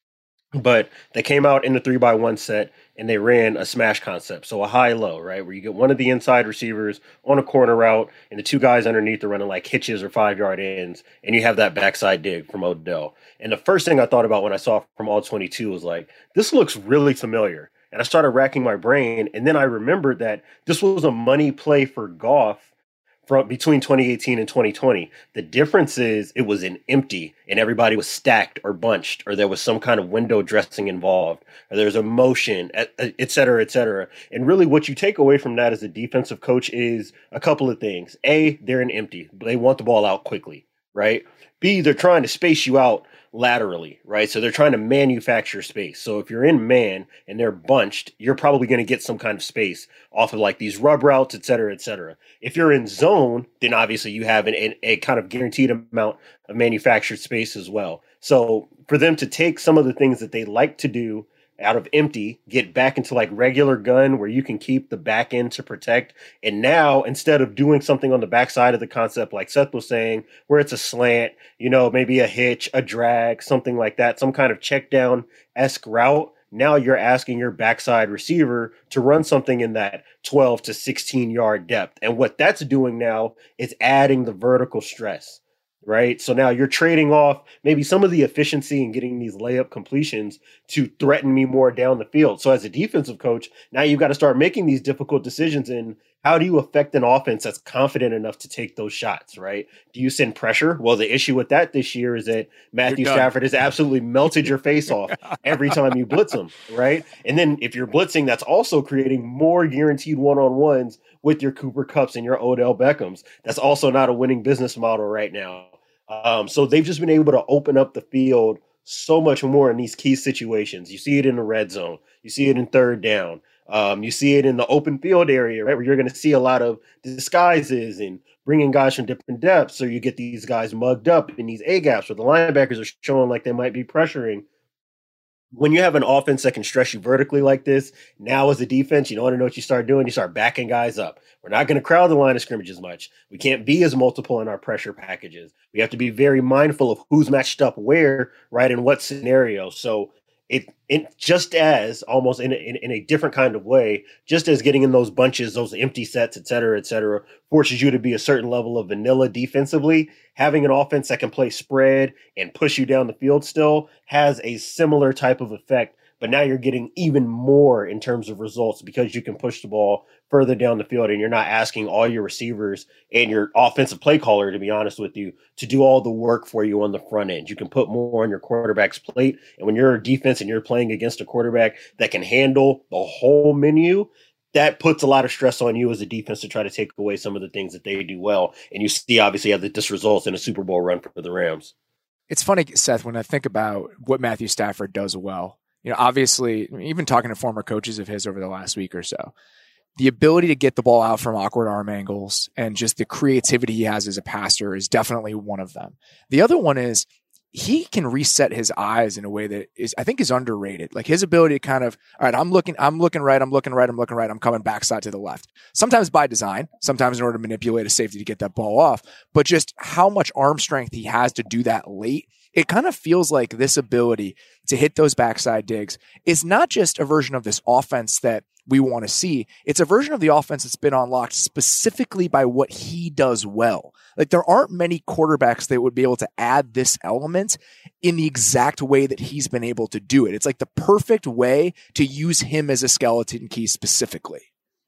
but they came out in the three by one set and they ran a smash concept. So a high-low, right, where you get one of the inside receivers on a corner route and the two guys underneath are running like hitches or five-yard ends, and you have that backside dig from Odell. And the first thing I thought about when I saw from all twenty-two was like, this looks really familiar. And I started racking my brain, and then I remembered that this was a money play for Goff from between twenty eighteen and twenty twenty. The difference is it was an empty and everybody was stacked or bunched, or there was some kind of window dressing involved, or there's a motion, et, et cetera, et cetera. And really what you take away from that as a defensive coach is a couple of things. A, they're an empty. They want the ball out quickly, right? B, they're trying to space you out laterally, right? So they're trying to manufacture space. So if you're in man and they're bunched, you're probably going to get some kind of space off of like these rub routes, et cetera, et cetera. If you're in zone, then obviously you have an, an, a kind of guaranteed amount of manufactured space as well. So for them to take some of the things that they like to do out of empty, get back into like regular gun where you can keep the back end to protect. And now instead of doing something on the backside of the concept, like Seth was saying, where it's a slant, you know, maybe a hitch, a drag, something like that, some kind of check down-esque route. Now you're asking your backside receiver to run something in that twelve to sixteen yard depth. And what that's doing now is adding the vertical stress. Right. So now you're trading off maybe some of the efficiency and getting these layup completions to threaten me more down the field. So as a defensive coach, now you've got to start making these difficult decisions in how do you affect an offense that's confident enough to take those shots, right? Do you send pressure? Well, the issue with that this year is that Matthew Stafford has absolutely melted your face off every time you blitz him, right? And then if you're blitzing, that's also creating more guaranteed one-on-ones with your Cooper Kupps and your Odell Beckhams. That's also not a winning business model right now. Um, so they've just been able to open up the field so much more in these key situations. You see it in the red zone. You see it in third down. Um, you see it in the open field area, right, where you're going to see a lot of disguises and bringing guys from different depths. So you get these guys mugged up in these A-gaps where the linebackers are showing like they might be pressuring. When you have an offense that can stress you vertically like this, now as a defense, you want to know what you start doing? You start backing guys up. We're not going to crowd the line of scrimmage as much. We can't be as multiple in our pressure packages. We have to be very mindful of who's matched up where, right, in what scenario. So it, it just as almost in a, in, in a different kind of way, just as getting in those bunches, those empty sets, et cetera, et cetera, forces you to be a certain level of vanilla defensively. Having an offense that can play spread and push you down the field still has a similar type of effect. But now you're getting even more in terms of results because you can push the ball further down the field and you're not asking all your receivers and your offensive play caller, to be honest with you, to do all the work for you on the front end. You can put more on your quarterback's plate. And when you're a defense and you're playing against a quarterback that can handle the whole menu, that puts a lot of stress on you as a defense to try to take away some of the things that they do well. And you see, obviously, how this results in a Super Bowl run for the Rams. It's funny, Seth, when I think about what Matthew Stafford does well. You know, obviously, even talking to former coaches of his over the last week or so, the ability to get the ball out from awkward arm angles and just the creativity he has as a passer is definitely one of them. The other one is he can reset his eyes in a way that is, I think, is underrated. Like his ability to kind of, all right, I'm looking, I'm looking right, I'm looking right, I'm looking right, I'm coming backside to the left. Sometimes by design, sometimes in order to manipulate a safety to get that ball off, but just how much arm strength he has to do that late it kind of feels like this ability to hit those backside digs is not just a version of this offense that we want to see. It's a version of the offense that's been unlocked specifically by what he does well. Like, there aren't many quarterbacks that would be able to add this element in the exact way that he's been able to do it. It's like the perfect way to use him as a skeleton key specifically.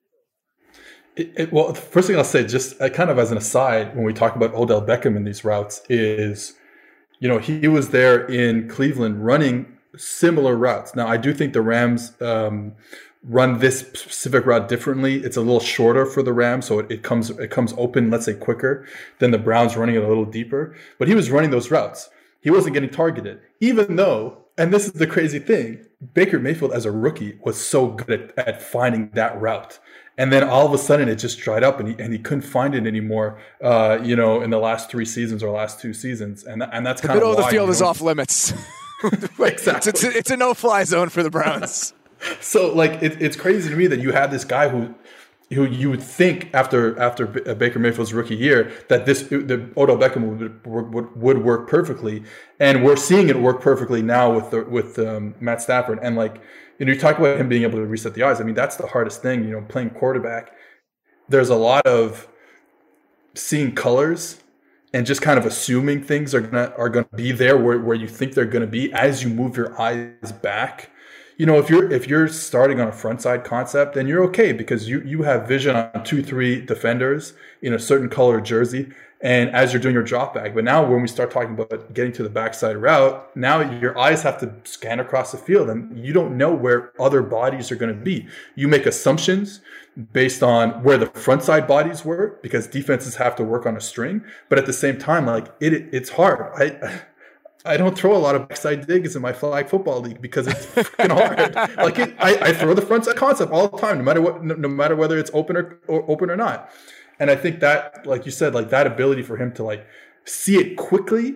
It, it, well, the first thing I'll say, just uh, kind of as an aside, when we talk about Odell Beckham in these routes, is, you know, he was there in Cleveland running similar routes. Now, I do think the Rams um, run this specific route differently. It's a little shorter for the Rams, so it, it comes it comes open, let's say, quicker than the Browns running it a little deeper. But he was running those routes. He wasn't getting targeted, even though, and this is the crazy thing, Baker Mayfield as a rookie was so good at, at finding that route. And then all of a sudden it just dried up and he, and he couldn't find it anymore, uh, you know, in the last three seasons or last two seasons. And, and that's kind of the middle why, of the field you is know, off limits. Exactly. It's, it's, a, it's a no-fly zone for the Browns. So, like, it, it's crazy to me that you had this guy who who you would think after after Baker Mayfield's rookie year that this the Odell Beckham would, would would work perfectly, and we're seeing it work perfectly now with the, with um, Matt Stafford. And, like, you know, you talk about him being able to reset the eyes. I mean, that's the hardest thing. You know, playing quarterback, there's a lot of seeing colors and just kind of assuming things are gonna are gonna be there where, where you think they're gonna be as you move your eyes back. You know, if you're if you're starting on a front side concept, then you're okay because you you have vision on two, three defenders in a certain color jersey, and as you're doing your drop back. But now when we start talking about getting to the backside route, now your eyes have to scan across the field, and you don't know where other bodies are going to be. You make assumptions based on where the front side bodies were because defenses have to work on a string. But at the same time, like it, it's hard. I. I don't throw a lot of backside digs in my flag football league because it's freaking hard. Like it, I, I throw the front side concept all the time, no matter what, no, no matter whether it's open or, or open or not. And I think that, like you said, like that ability for him to like see it quickly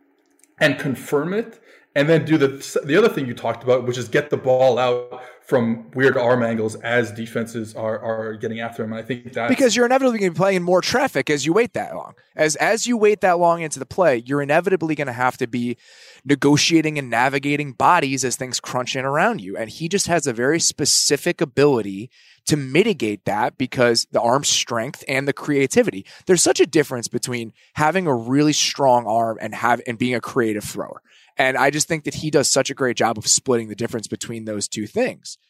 and confirm it, and then do the the other thing you talked about, which is get the ball out from weird arm angles as defenses are are getting after him. And I think that because you're inevitably going to be playing in more traffic as you wait that long. As as you wait that long into the play, you're inevitably going to have to be negotiating and navigating bodies as things crunch in around you. And he just has a very specific ability to mitigate that because the arm strength and the creativity. There's such a difference between having a really strong arm and have and being a creative thrower. And I just think that he does such a great job of splitting the difference between those two things.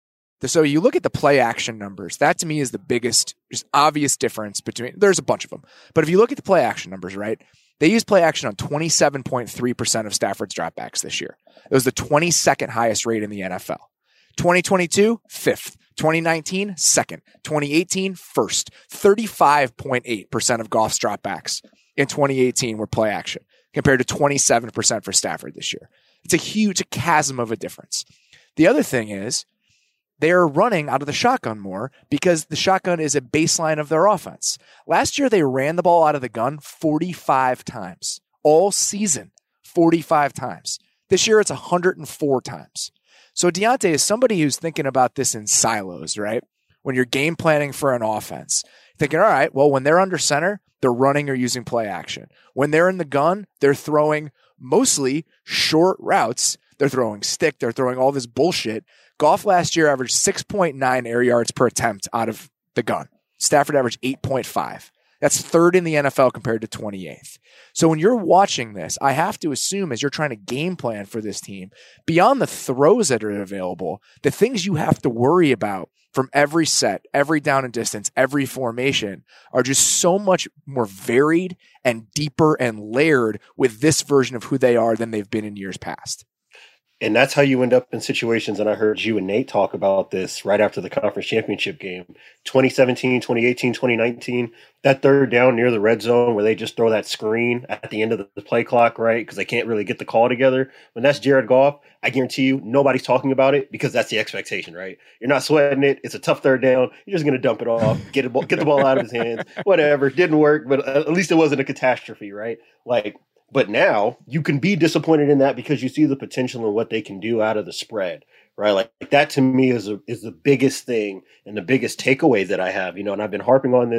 So you look at the play action numbers. That to me is the biggest, just obvious difference between, there's a bunch of them. But if you look at the play action numbers, right, they use play action on twenty-seven point three percent of Stafford's dropbacks this year. It was the twenty-second highest rate in the N F L. twenty twenty-two, fifth. twenty nineteen, second. twenty eighteen, first. thirty-five point eight percent of Goff's dropbacks in twenty eighteen were play action, compared to twenty-seven percent for Stafford this year. It's a huge a chasm of a difference. The other thing is they're running out of the shotgun more because the shotgun is a baseline of their offense. Last year, they ran the ball out of the gun forty-five times. All season, forty-five times. This year, it's one hundred four times. So Deontay is somebody who's thinking about this in silos, right? When you're game planning for an offense, thinking, all right, well, when they're under center, they're running or using play action. When they're in the gun, they're throwing mostly short routes. They're throwing stick. They're throwing all this bullshit. Goff last year averaged six point nine air yards per attempt out of the gun. Stafford averaged eight point five. That's third in the N F L compared to twenty-eighth. So when you're watching this, I have to assume as you're trying to game plan for this team, beyond the throws that are available, the things you have to worry about from every set, every down and distance, every formation are just so much more varied and deeper and layered with this version of who they are than they've been in years past. And that's how you end up in situations. And I heard you and Nate talk about this right after the conference championship game, twenty seventeen, twenty eighteen, twenty nineteen, that third down near the red zone where they just throw that screen at the end of the play clock, right? Because they can't really get the call together. When that's Jared Goff, I guarantee you nobody's talking about it because that's the expectation, right? You're not sweating it. It's a tough third down. You're just going to dump it off, get it, get the ball out of his hands, whatever. Didn't work, but at least it wasn't a catastrophe, right? Like, but now you can be disappointed in that because you see the potential in what they can do out of the spread, right? Like that to me is a, is the biggest thing and the biggest takeaway that I have, you know, and I've been harping on this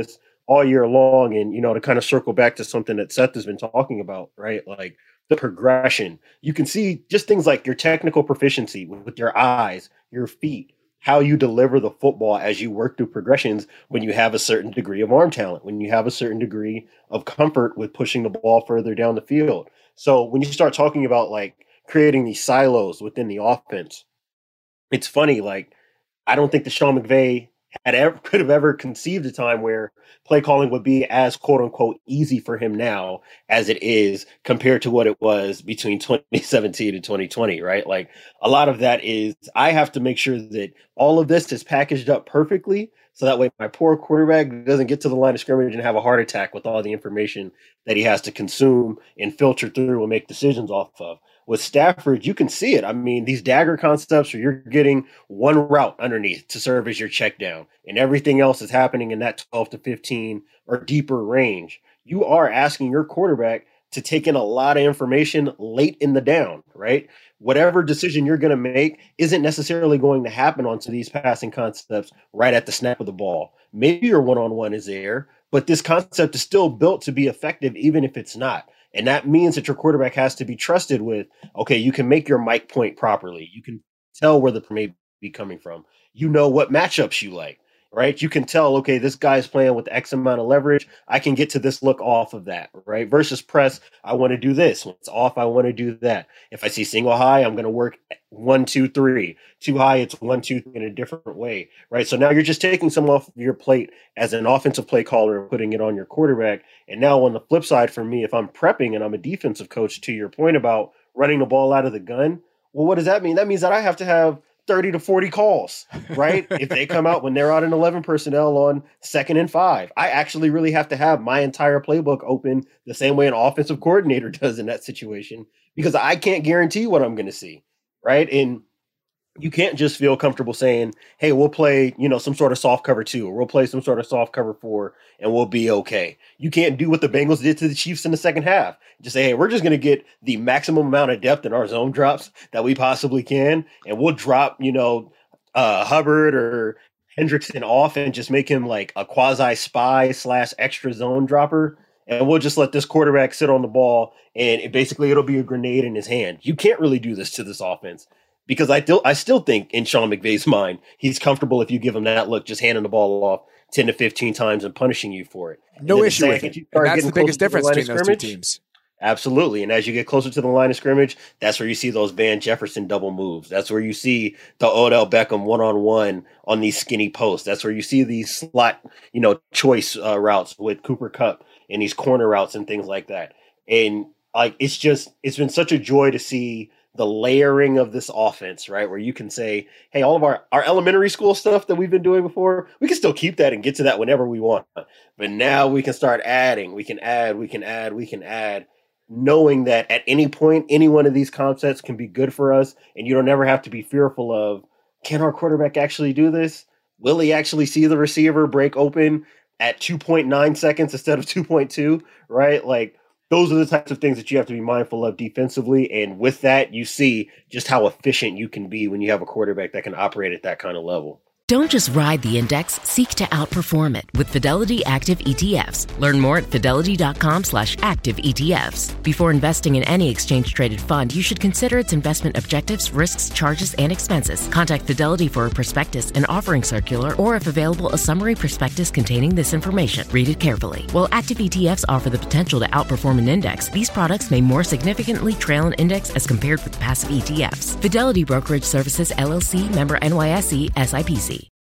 all year long. And, you know, to kind of circle back to something that Seth has been talking about, right? Like the progression, you can see just things like your technical proficiency with your eyes, your feet, how you deliver the football as you work through progressions when you have a certain degree of arm talent, when you have a certain degree of comfort with pushing the ball further down the field. So when you start talking about like creating these silos within the offense, it's funny, like, I don't think that Sean McVay had ever could have ever conceived a time where play calling would be as quote unquote easy for him now as it is compared to what it was between twenty seventeen and twenty twenty, right? Like a lot of that is I have to make sure that all of this is packaged up perfectly so that way my poor quarterback doesn't get to the line of scrimmage and have a heart attack with all the information that he has to consume and filter through and make decisions off of. With Stafford, you can see it. I mean, these dagger concepts where you're getting one route underneath to serve as your check down and everything else is happening in that twelve to fifteen or deeper range. You are asking your quarterback to take in a lot of information late in the down, right? Whatever decision you're going to make isn't necessarily going to happen onto these passing concepts right at the snap of the ball. Maybe your one-on-one is there, but this concept is still built to be effective even if it's not. And that means that your quarterback has to be trusted with, okay, you can make your mic point properly. You can tell where the may be coming from. You know what matchups you like, right? You can tell, okay, this guy's playing with X amount of leverage. I can get to this look off of that, right? Versus press, I want to do this. When it's off, I want to do that. If I see single high, I'm going to work one, two, three. Too high, it's one, two, three in a different way, right? So now you're just taking some off of your plate as an offensive play caller and putting it on your quarterback. And now on the flip side for me, if I'm prepping and I'm a defensive coach, to your point about running the ball out of the gun, well, what does that mean? That means that I have to have thirty to forty calls, right? If they come out when they're out in eleven personnel on second and five, I actually really have to have my entire playbook open the same way an offensive coordinator does in that situation, because I can't guarantee what I'm going to see, right? And you can't just feel comfortable saying, hey, we'll play, you know, some sort of soft cover two, or we'll play some sort of soft cover four, and we'll be okay. You can't do what the Bengals did to the Chiefs in the second half. Just say, hey, we're just going to get the maximum amount of depth in our zone drops that we possibly can, and we'll drop, you know, uh, Hubbard or Hendrickson off and just make him like a quasi spy slash extra zone dropper. And we'll just let this quarterback sit on the ball, and it basically it'll be a grenade in his hand. You can't really do this to this offense. Because I still, I still think in Sean McVay's mind, he's comfortable if you give him that look, just handing the ball off ten to fifteen times and punishing you for it. No issue with it. And that's the biggest difference between those two teams. Absolutely. And as you get closer to the line of scrimmage, that's where you see those Van Jefferson double moves. That's where you see the Odell Beckham one-on-one on these skinny posts. That's where you see these slot, you know, choice uh, routes with Cooper Kupp and these corner routes and things like that. And like, it's just, it's been such a joy to see the layering of this offense, right? Where you can say, hey, all of our, our elementary school stuff that we've been doing before, we can still keep that and get to that whenever we want. But now we can start adding, we can add, we can add, we can add, knowing that at any point, any one of these concepts can be good for us. And you don't ever have to be fearful of, can our quarterback actually do this? Will he actually see the receiver break open at two point nine seconds instead of two point two, right? Like, those are the types of things that you have to be mindful of defensively. And with that, you see just how efficient you can be when you have a quarterback that can operate at that kind of level. Don't just ride the index, seek to outperform it with Fidelity Active E T Fs. Learn more at fidelity.com slash active E T Fs. Before investing in any exchange-traded fund, you should consider its investment objectives, risks, charges, and expenses. Contact Fidelity for a prospectus, an offering circular, or if available, a summary prospectus containing this information. Read it carefully. While active E T Fs offer the potential to outperform an index, these products may more significantly trail an index as compared with passive E T Fs. Fidelity Brokerage Services, L L C, member N Y S E, S I P C.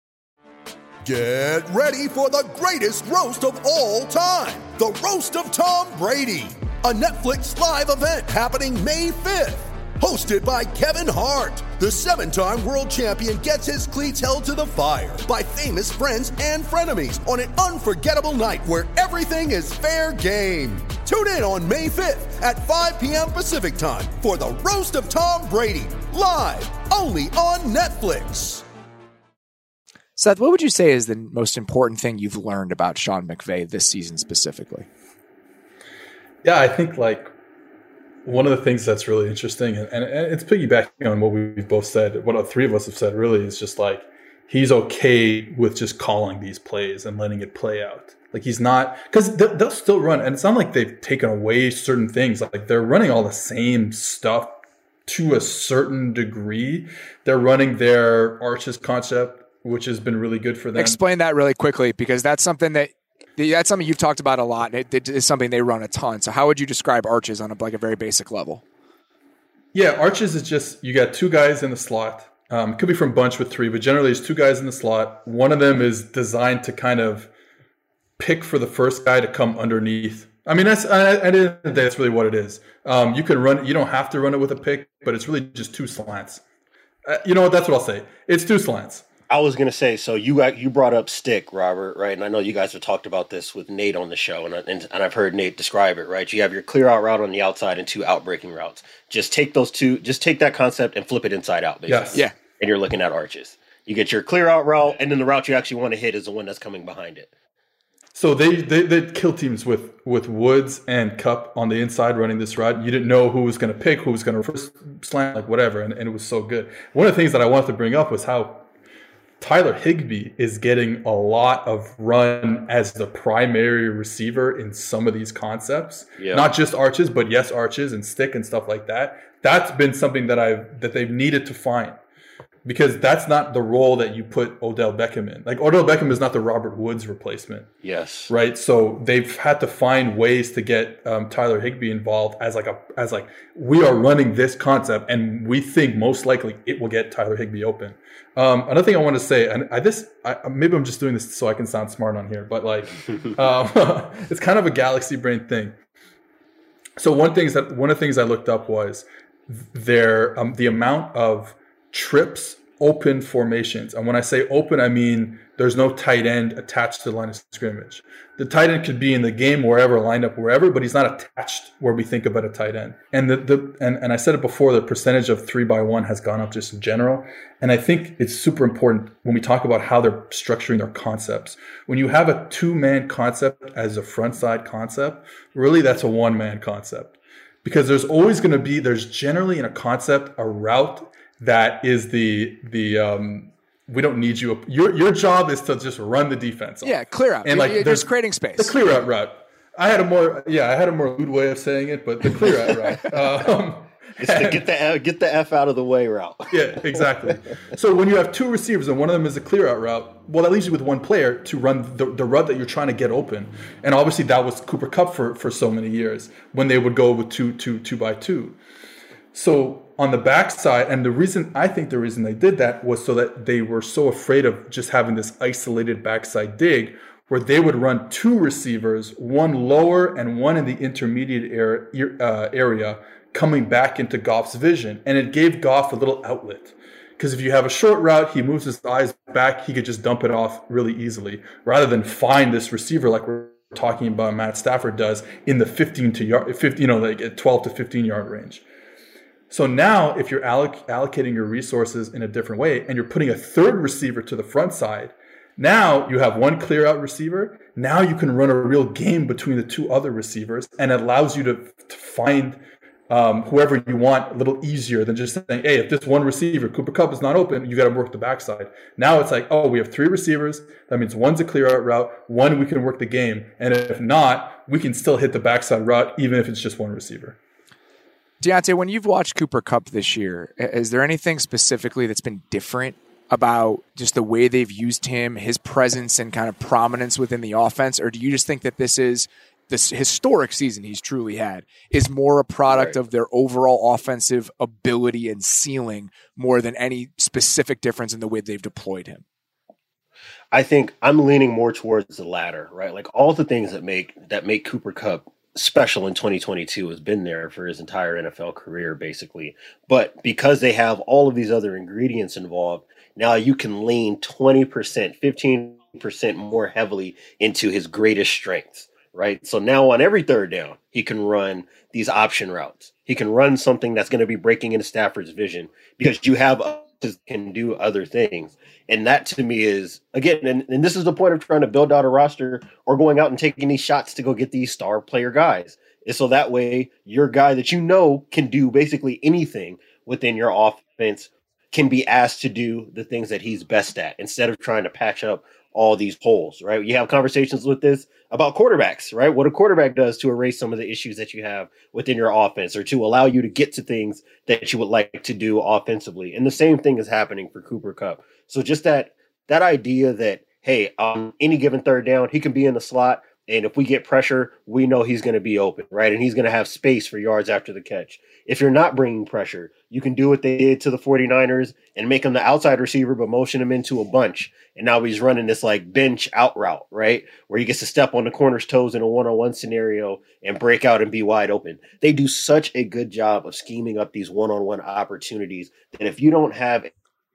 Get ready for the greatest roast of all time, the Roast of Tom Brady, a Netflix live event happening May fifth. Hosted by Kevin Hart, the seven-time world champion gets his cleats held to the fire by famous friends and frenemies on an unforgettable night where everything is fair game. Tune in on May fifth at five p.m. Pacific time for the Roast of Tom Brady, live only on Netflix. Seth, what would you say is the most important thing you've learned about Sean McVay this season specifically? Yeah, I think like one of the things that's really interesting, and, and it's piggybacking on what we've both said, what the three of us have said really, is just like he's okay with just calling these plays and letting it play out. Like he's not, because they'll, they'll still run, and it's not like they've taken away certain things. Like they're running all the same stuff to a certain degree. They're running their arches concept, which has been really good for them. Explain that really quickly, because that's something that that's something you've talked about a lot. And it, it is something they run a ton. So how would you describe arches on a, like a very basic level? Yeah, arches is just, you got two guys in the slot. Um, it could be from bunch with three, but generally it's two guys in the slot. One of them is designed to kind of pick for the first guy to come underneath. I mean, that's at the end of the day, that's really what it is. Um, you can run, you don't have to run it with a pick, but it's really just two slants. Uh, you know what? That's what I'll say. It's two slants. I was going to say, so you you brought up stick, Robert, right? And I know you guys have talked about this with Nate on the show, and, and, and I've heard Nate describe it, right? You have your clear out route on the outside and two outbreaking routes. Just take those two, just take that concept and flip it inside out, basically. Yes. Yeah. And you're looking at arches. You get your clear out route, and then the route you actually want to hit is the one that's coming behind it. So they, they, they kill teams with, with Woods and Cup on the inside running this route. You didn't know who was going to pick, who was going to first slant, like whatever, and, and it was so good. One of the things that I wanted to bring up was how Tyler Higbee is getting a lot of run as the primary receiver in some of these concepts. Yeah. Not just arches, but yes, arches and stick and stuff like that. That's been something that I've that they've needed to find, because that's not the role that you put Odell Beckham in. Like Odell Beckham is not the Robert Woods replacement. Yes. Right. So they've had to find ways to get um, Tyler Higbee involved as like a as like we are running this concept, and we think most likely it will get Tyler Higbee open. Um, another thing I want to say, and I this I, maybe I'm just doing this so I can sound smart on here, but like um, it's kind of a galaxy brain thing. So one things that one of the things I looked up was their um, the amount of trips open formations. And when I say open, I mean there's no tight end attached to the line of scrimmage. The tight end could be in the game wherever, lined up wherever, but he's not attached where we think about a tight end. And the, the and, and I said it before, the percentage of three by one has gone up just in general. And I think it's super important when we talk about how they're structuring their concepts. When you have a two-man concept as a front side concept, really that's a one-man concept. Because there's always going to be, there's generally in a concept, a route that is the the um we don't need you. Your your job is to just run the defense off. Yeah, clear out. And like you're there's just creating space. The clear out route. I had a more yeah, I had a more lewd way of saying it, but the clear out route. Um, it's the get the get the F out of the way route. Yeah, exactly. So when you have two receivers and one of them is a clear out route, well, that leaves you with one player to run the, the route that you're trying to get open. And obviously that was Cooper Kupp for, for so many years when they would go with two two two by two. So on the backside, and the reason I think the reason they did that was so that they were so afraid of just having this isolated backside dig, where they would run two receivers, one lower and one in the intermediate area, uh, area coming back into Goff's vision. And it gave Goff a little outlet. Because if you have a short route, he moves his eyes back, he could just dump it off really easily, rather than find this receiver like we're talking about Matt Stafford does in the fifteen to yard, fifty, you know, like at twelve to fifteen yard range. So now if you're alloc- allocating your resources in a different way and you're putting a third receiver to the front side, now you have one clear out receiver. Now you can run a real game between the two other receivers, and it allows you to, to find um, whoever you want a little easier than just saying, hey, if this one receiver, Cooper Kupp, is not open, you got to work the backside. Now it's like, oh, we have three receivers. That means one's a clear out route. One, we can work the game. And if not, we can still hit the backside route, even if it's just one receiver. Deontay, when you've watched Cooper Kupp this year, is there anything specifically that's been different about just the way they've used him, his presence and kind of prominence within the offense? Or do you just think that this is this historic season he's truly had is more a product right. of their overall offensive ability and ceiling more than any specific difference in the way they've deployed him? I think I'm leaning more towards the latter, right? Like all the things that make that make Cooper Kupp special in twenty twenty-two has been there for his entire N F L career, basically. But because they have all of these other ingredients involved, now you can lean twenty percent, fifteen percent more heavily into his greatest strengths, right? So now on every third down, he can run these option routes. He can run something that's going to be breaking into Stafford's vision because you have others can do other things. And that to me is, again, and, and this is the point of trying to build out a roster or going out and taking these shots to go get these star player guys. Is so that way your guy that you know can do basically anything within your offense can be asked to do the things that he's best at instead of trying to patch up all these holes, right? You have conversations with this about quarterbacks, right? What a quarterback does to erase some of the issues that you have within your offense or to allow you to get to things that you would like to do offensively. And the same thing is happening for Cooper Kupp. So just that that idea that, hey, on any given third down, he can be in the slot. And if we get pressure, we know he's going to be open, right? And he's going to have space for yards after the catch. If you're not bringing pressure, you can do what they did to the 49ers and make him the outside receiver, but motion him into a bunch. And now he's running this like bench out route, right? Where he gets to step on the corner's toes in a one-on-one scenario and break out and be wide open. They do such a good job of scheming up these one-on-one opportunities that if you don't have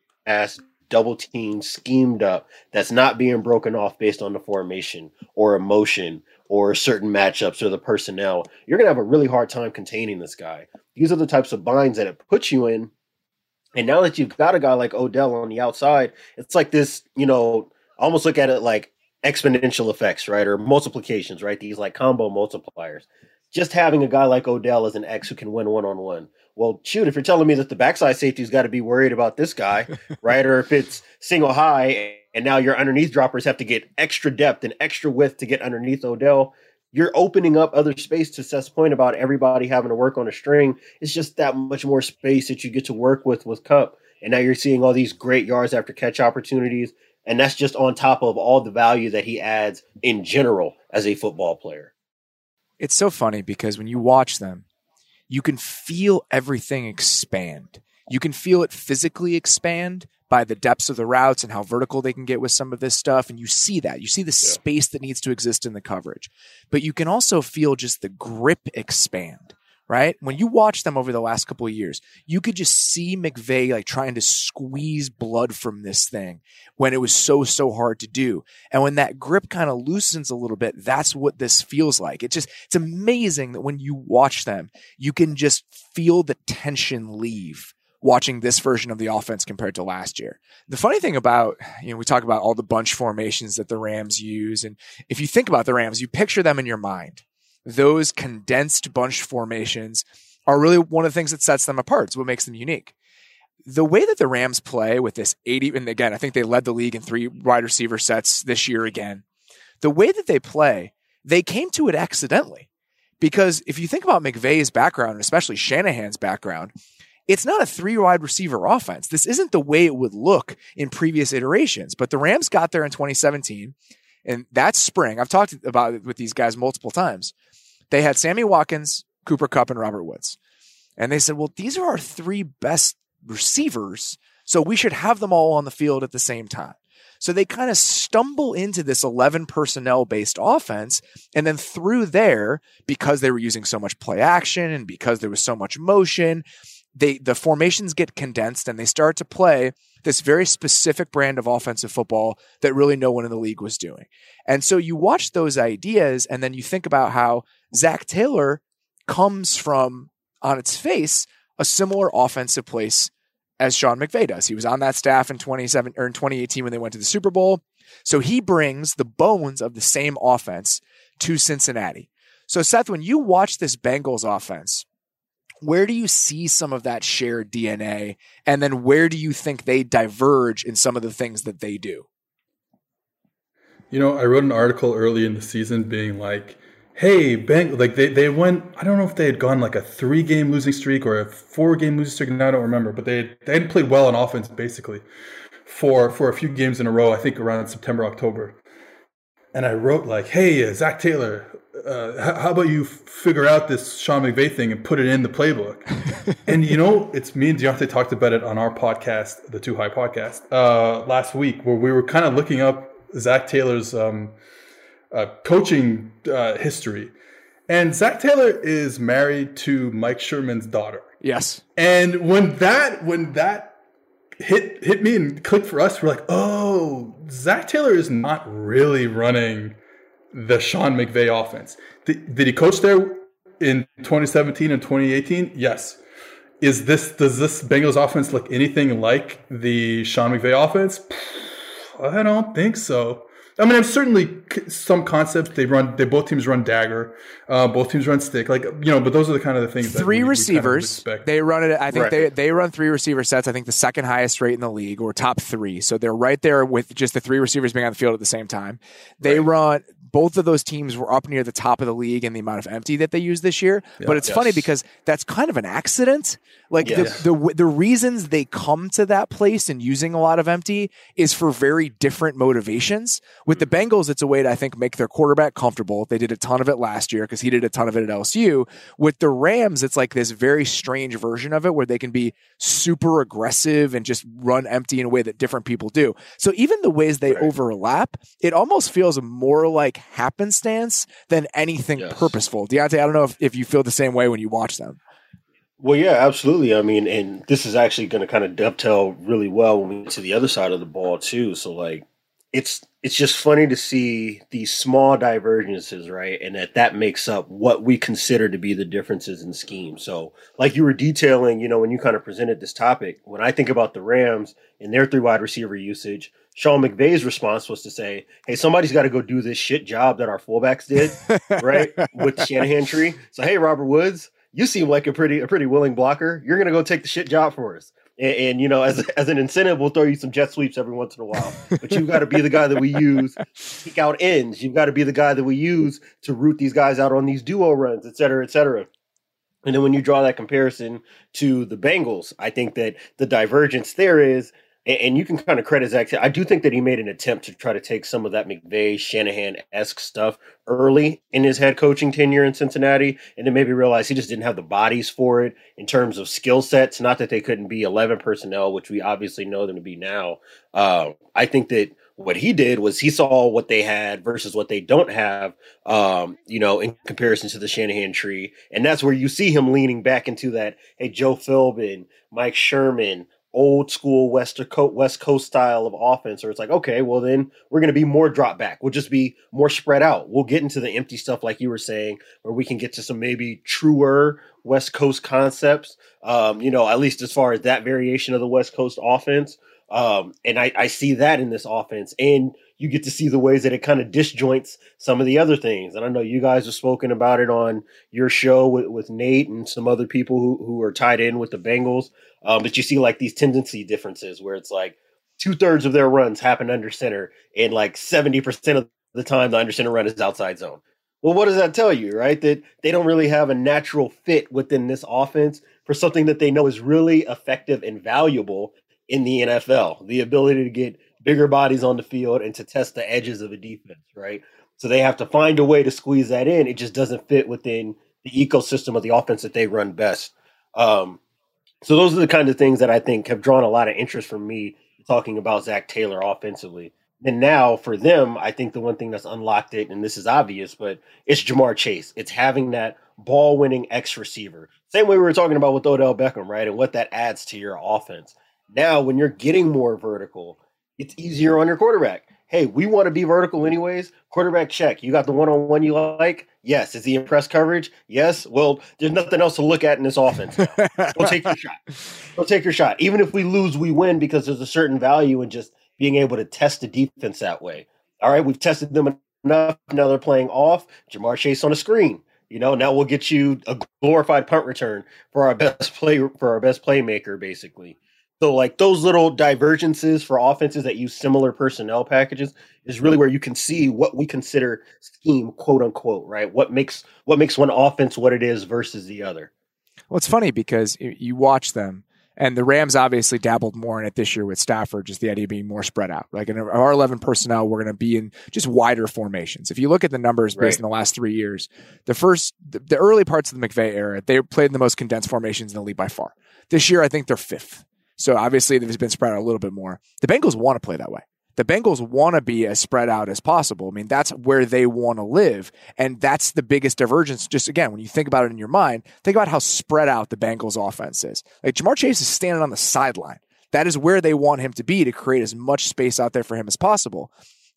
ass double team schemed up that's not being broken off based on the formation or emotion or certain matchups or the personnel, you're going to have a really hard time containing this guy. These are the types of binds that it puts you in. And now that you've got a guy like Odell on the outside, it's like this, you know, I almost look at it like exponential effects, right? Or multiplications, right? These like combo multipliers. Just having a guy like Odell as an X who can win one-on-one. Well, shoot, if you're telling me that the backside safety's got to be worried about this guy, right? Or if it's single high and now your underneath droppers have to get extra depth and extra width to get underneath Odell, you're opening up other space to Seth's point about everybody having to work on a string. It's just that much more space that you get to work with with Kupp. And now you're seeing all these great yards after catch opportunities. And that's just on top of all the value that he adds in general as a football player. It's so funny because when you watch them, you can feel everything expand. You can feel it physically expand by the depths of the routes and how vertical they can get with some of this stuff. And you see that. You see the yeah. space that needs to exist in the coverage. But you can also feel just the grip expand, right? When you watch them over the last couple of years, you could just see McVay like trying to squeeze blood from this thing when it was so, so hard to do. And when that grip kind of loosens a little bit, that's what this feels like. It just, it's amazing that when you watch them, you can just feel the tension leave watching this version of the offense compared to last year. The funny thing about, you know, we talk about all the bunch formations that the Rams use. And if you think about the Rams, you picture them in your mind. Those condensed bunch formations are really one of the things that sets them apart. It's what makes them unique. The way that the Rams play with this eighty, and again, I think they led the league in three wide receiver sets this year again. The way that they play, they came to it accidentally. Because if you think about McVay's background, and especially Shanahan's background, it's not a three wide receiver offense. This isn't the way it would look in previous iterations, but the Rams got there in twenty seventeen, and that's spring. I've talked about it with these guys multiple times. They had Sammy Watkins, Cooper Kupp, and Robert Woods. And they said, well, these are our three best receivers, so we should have them all on the field at the same time. So they kind of stumble into this eleven personnel based offense. And then through there, because they were using so much play action and because there was so much motion, they the formations get condensed and they start to play this very specific brand of offensive football that really no one in the league was doing. And so you watch those ideas and then you think about how Zach Taylor comes from, on its face, a similar offensive place as Sean McVay does. He was on that staff in twenty-seven or in twenty eighteen when they went to the Super Bowl. So he brings the bones of the same offense to Cincinnati. So Seth, when you watch this Bengals offense, where do you see some of that shared D N A? And then where do you think they diverge in some of the things that they do? You know, I wrote an article early in the season being like, hey, Bang, like they, they went, I don't know if they had gone like a three game losing streak or a four game losing streak. And I don't remember, but they had, they hadn't played well on offense basically for, for a few games in a row, I think around September, October. And I wrote like, hey, uh, Zach Taylor, uh, how about you figure out this Sean McVay thing and put it in the playbook? And, you know, it's me and Deontay talked about it on our podcast, the Too High podcast, uh, last week, where we were kind of looking up Zach Taylor's um, uh, coaching uh, history. And Zach Taylor is married to Mike Sherman's daughter. Yes. And when that when that hit hit me and clicked for us, we're like, oh, Zach Taylor is not really running the Sean McVay offense. Did, did he coach there in twenty seventeen and twenty eighteen? Yes. Is this does this Bengals offense look anything like the Sean McVay offense? I don't think so. I mean, I'm certainly some concepts they run. They both teams run dagger. Uh, both teams run stick. Like you know, but those are the kind of the things. Three that we, receivers. We kind of they run it. I think right. they they run three receiver sets. I think the second highest rate in the league, or top three. So they're right there with just the three receivers being on the field at the same time. They right. run. Both of those teams were up near the top of the league in the amount of empty that they used this year. Yeah, but it's yes. funny because that's kind of an accident. Like yes. the, the the reasons they come to that place and using a lot of empty is for very different motivations. With the Bengals, it's a way to, I think, make their quarterback comfortable. They did a ton of it last year because he did a ton of it at L S U. With the Rams, it's like this very strange version of it where they can be super aggressive and just run empty in a way that different people do. So even the ways they right. overlap, it almost feels more like happenstance than anything yes. purposeful. Deontay, I don't know if, if you feel the same way when you watch them. Well, yeah, absolutely. I mean, and this is actually going to kind of dovetail really well when we get to the other side of the ball too. So like, it's it's just funny to see these small divergences, right? And that that makes up what we consider to be the differences in scheme. So like you were detailing, you know, when you kind of presented this topic, when I think about the Rams and their three wide receiver usage, Sean McVay's response was to say, hey, somebody's got to go do this shit job that our fullbacks did, right? With the Shanahan tree. So, hey, Robert Woods, you seem like a pretty a pretty willing blocker. You're going to go take the shit job for us. And, and, you know, as as an incentive, we'll throw you some jet sweeps every once in a while. But you've got to be the guy that we use to kick out ends. You've got to be the guy that we use to root these guys out on these duo runs, et cetera, et cetera. And then when you draw that comparison to the Bengals, I think that the divergence there is, and you can kind of credit Zach. I do think that he made an attempt to try to take some of that McVay, Shanahan-esque stuff early in his head coaching tenure in Cincinnati, and then maybe realize he just didn't have the bodies for it in terms of skill sets. Not that they couldn't be eleven personnel, which we obviously know them to be now. Uh, I think that what he did was he saw what they had versus what they don't have, um, you know, in comparison to the Shanahan tree. And that's where you see him leaning back into that, hey, Joe Philbin, Mike Sherman, old school West Coast, West Coast style of offense, or it's like, okay, well then we're going to be more drop back. We'll just be more spread out. We'll get into the empty stuff like you were saying, where we can get to some maybe truer West Coast concepts, um, you know, at least as far as that variation of the West Coast offense. Um, and I, I see that in this offense, and you get to see the ways that it kind of disjoints some of the other things. And I know you guys have spoken about it on your show with, with Nate and some other people who, who are tied in with the Bengals. Um, but you see like these tendency differences where it's like two thirds of their runs happen under center, and like seventy percent of the time the under center run is outside zone. Well, what does that tell you, right? That they don't really have a natural fit within this offense for something that they know is really effective and valuable in the N F L, the ability to get bigger bodies on the field and to test the edges of a defense, right? So they have to find a way to squeeze that in. It just doesn't fit within the ecosystem of the offense that they run best. Um, so those are the kind of things that I think have drawn a lot of interest from me talking about Zach Taylor offensively. And now for them, I think the one thing that's unlocked it, and this is obvious, but it's Jamar Chase. It's having that ball-winning X receiver. Same way we were talking about with Odell Beckham, right? And what that adds to your offense. Now, when you're getting more vertical, it's easier on your quarterback. Hey, we want to be vertical anyways. Quarterback check. You got the one-on-one you like? Yes. Is he in press coverage? Yes. Well, there's nothing else to look at in this offense now. Go take your shot. Go take your shot. Even if we lose, we win because there's a certain value in just being able to test the defense that way. All right, we've tested them enough. Now they're playing off. Jamar Chase on the screen. You know, now we'll get you a glorified punt return for our best play for our best playmaker, basically. So like those little divergences for offenses that use similar personnel packages is really where you can see what we consider scheme, quote unquote, right? What makes what makes one offense what it is versus the other. Well, it's funny because you watch them, and the Rams obviously dabbled more in it this year with Stafford, just the idea of being more spread out. Like in our eleven personnel, we're going to be in just wider formations. If you look at the numbers based right. on the last three years, the first, the, the early parts of the McVay era, they played in the most condensed formations in the league by far. This year, I think they're fifth. So obviously they've been spread out a little bit more. The Bengals want to play that way. The Bengals want to be as spread out as possible. I mean, that's where they want to live. And that's the biggest divergence. Just again, when you think about it in your mind, think about how spread out the Bengals offense is. Like Jamar Chase is standing on the sideline. That is where they want him to be to create as much space out there for him as possible.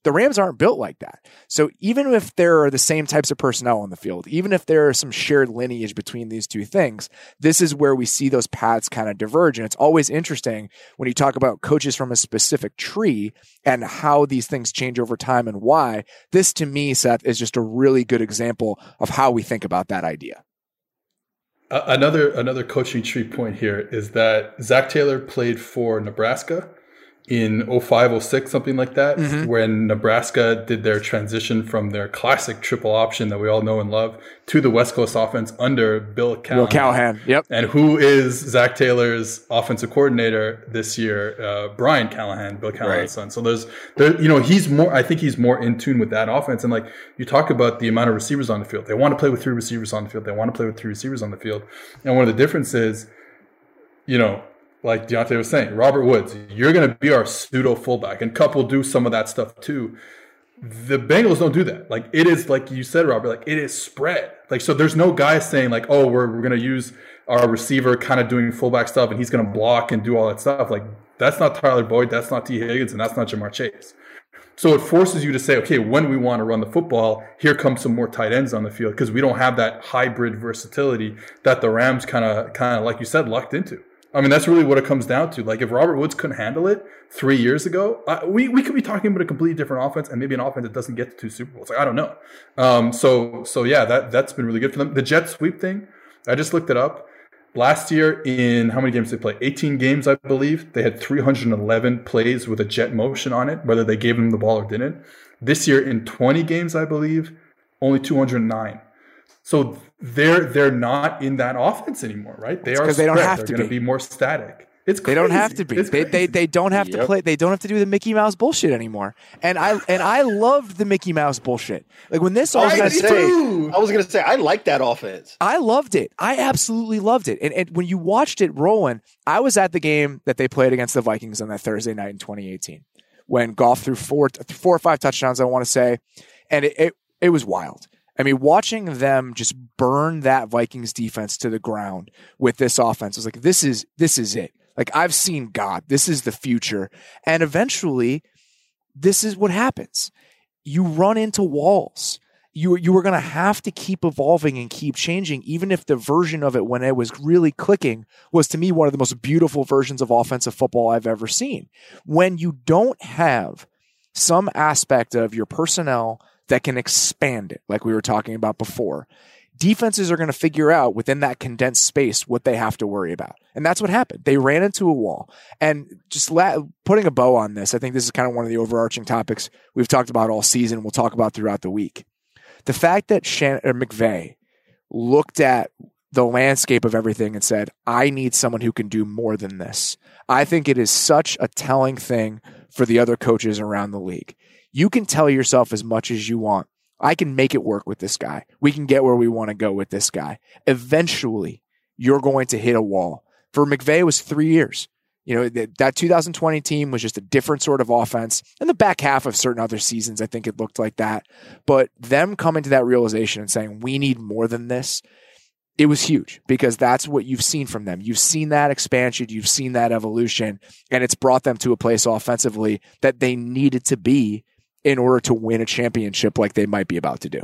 The Rams aren't built like that. So even if there are the same types of personnel on the field, even if there are some shared lineage between these two things, this is where we see those paths kind of diverge. And it's always interesting when you talk about coaches from a specific tree and how these things change over time and why. This, to me, Seth, is just a really good example of how we think about that idea. Uh, another another coaching tree point here is that Zach Taylor played for Nebraska in oh five, oh six, something like that, mm-hmm. when Nebraska did their transition from their classic triple option that we all know and love to the West Coast offense under Bill Callahan. Bill Callahan, yep. And who is Zach Taylor's offensive coordinator this year? Uh, Brian Callahan, Bill Callahan's right. son. So there's, there, you know, he's more, I think he's more in tune with that offense. And like you talk about the amount of receivers on the field. They want to play with three receivers on the field. They want to play with three receivers on the field. And one of the differences, you know, like Deontay was saying, Robert Woods, you're going to be our pseudo fullback, and Kupp will do some of that stuff too. The Bengals don't do that. Like it is, like you said, Robert, like it is spread. Like, so there's no guy saying like, oh, we're, we're going to use our receiver kind of doing fullback stuff and he's going to block and do all that stuff. Like that's not Tyler Boyd. That's not T Higgins, and that's not Jamar Chase. So it forces you to say, okay, when we want to run the football, here comes some more tight ends on the field, because we don't have that hybrid versatility that the Rams kind of, kind of, like you said, lucked into. I mean, that's really what it comes down to. Like, if Robert Woods couldn't handle it three years ago, uh, we, we could be talking about a completely different offense, and maybe an offense that doesn't get to two Super Bowls. Like, I don't know. Um, so, so yeah, that, that's been really good for them. The jet sweep thing, I just looked it up. Last year, in how many games did they play? eighteen games, I believe. They had three hundred eleven plays with a jet motion on it, whether they gave them the ball or didn't. This year, in twenty games, I believe, only two hundred nine. So they're they're not in that offense anymore, right? They it's are because they don't have they're to going to be. be more static. It's crazy. They don't have to be. It's they, they they don't have Yep. to play. They don't have to do the Mickey Mouse bullshit anymore. And I and I loved the Mickey Mouse bullshit. Like when this I was offense, gonna say, I was gonna say, I like that offense. I loved it. I absolutely loved it. And, and when you watched it rolling, I was at the game that they played against the Vikings on that Thursday night in twenty eighteen when Goff threw four four or five touchdowns, I want to say, and it, it it was wild. I mean, watching them just burn that Vikings defense to the ground with this offense was like, this is this is it. Like, I've seen God. This is the future. And eventually, this is what happens. You run into walls. You, you were going to have to keep evolving and keep changing, even if the version of it when it was really clicking was, to me, one of the most beautiful versions of offensive football I've ever seen. When you don't have some aspect of your personnel that can expand it, like we were talking about before, defenses are going to figure out within that condensed space what they have to worry about. And that's what happened. They ran into a wall. And just la- putting a bow on this, I think this is kind of one of the overarching topics we've talked about all season, we'll talk about throughout the week. The fact that Shan- or McVay looked at the landscape of everything and said, I need someone who can do more than this. I think it is such a telling thing for the other coaches around the league. You can tell yourself as much as you want, I can make it work with this guy. We can get where we want to go with this guy. Eventually, you're going to hit a wall. For McVay, it was three years. You know, that, that two thousand twenty team was just a different sort of offense. In the back half of certain other seasons, I think it looked like that. But them coming to that realization and saying, we need more than this, it was huge, because that's what you've seen from them. You've seen that expansion. You've seen that evolution, and it's brought them to a place offensively that they needed to be in order to win a championship like they might be about to do.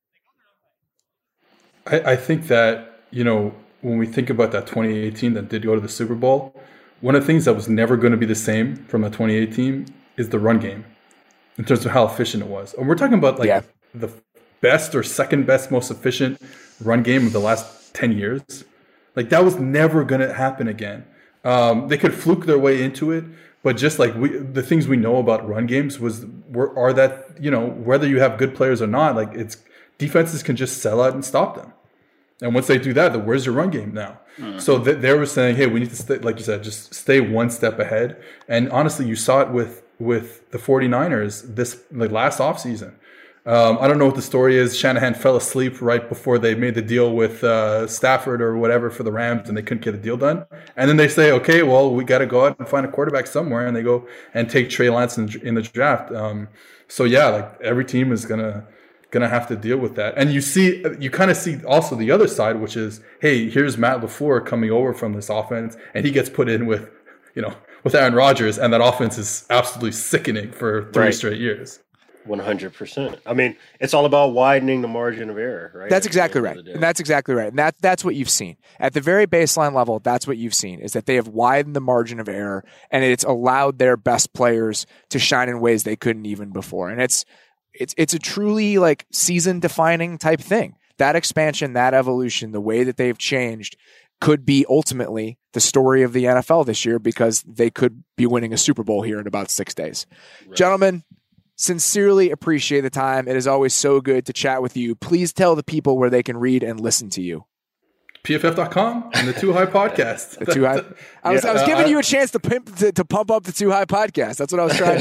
I, I think that, you know, when we think about that twenty eighteen that did go to the Super Bowl, one of the things that was never going to be the same from the twenty eighteen is the run game in terms of how efficient it was. And we're talking about like yeah. the best or second best, most efficient run game of the last ten years. Like that was never going to happen again. Um, they could fluke their way into it. But just like we, the things we know about run games was were, are that, you know, whether you have good players or not, like it's defenses can just sell out and stop them. And once they do that, then where's your run game now? Mm-hmm. So th- they were saying, hey, we need to stay, like you said, just stay one step ahead. And honestly, you saw it with with the 49ers this like last offseason. Um, I don't know what the story is. Shanahan fell asleep right before they made the deal with uh, Stafford or whatever for the Rams, and they couldn't get the deal done. And then they say, okay, well, we got to go out and find a quarterback somewhere, and they go and take Trey Lance in, in the draft. Um, so yeah, like every team is gonna gonna have to deal with that. And you see, you kind of see also the other side, which is, hey, here's Matt LaFleur coming over from this offense, and he gets put in with, you know, with Aaron Rodgers, and that offense is absolutely sickening for three right. straight years. one hundred percent. I mean, it's all about widening the margin of error, right? That's exactly right. And that's exactly right. And that, that's what you've seen. At the very baseline level, that's what you've seen, is that they have widened the margin of error, and it's allowed their best players to shine in ways they couldn't even before. And it's it's it's a truly like season-defining type thing. That expansion, that evolution, the way that they've changed could be ultimately the story of the N F L this year, because they could be winning a Super Bowl here in about six days. Right. Gentlemen, sincerely appreciate the time. It is always so good to chat with you. Please tell the people where they can read and listen to you. P F F dot com and the Too High Podcast. The Too High. I was, yeah, I was giving uh, you a chance to, pimp, to to pump up the Too High Podcast. That's what I was trying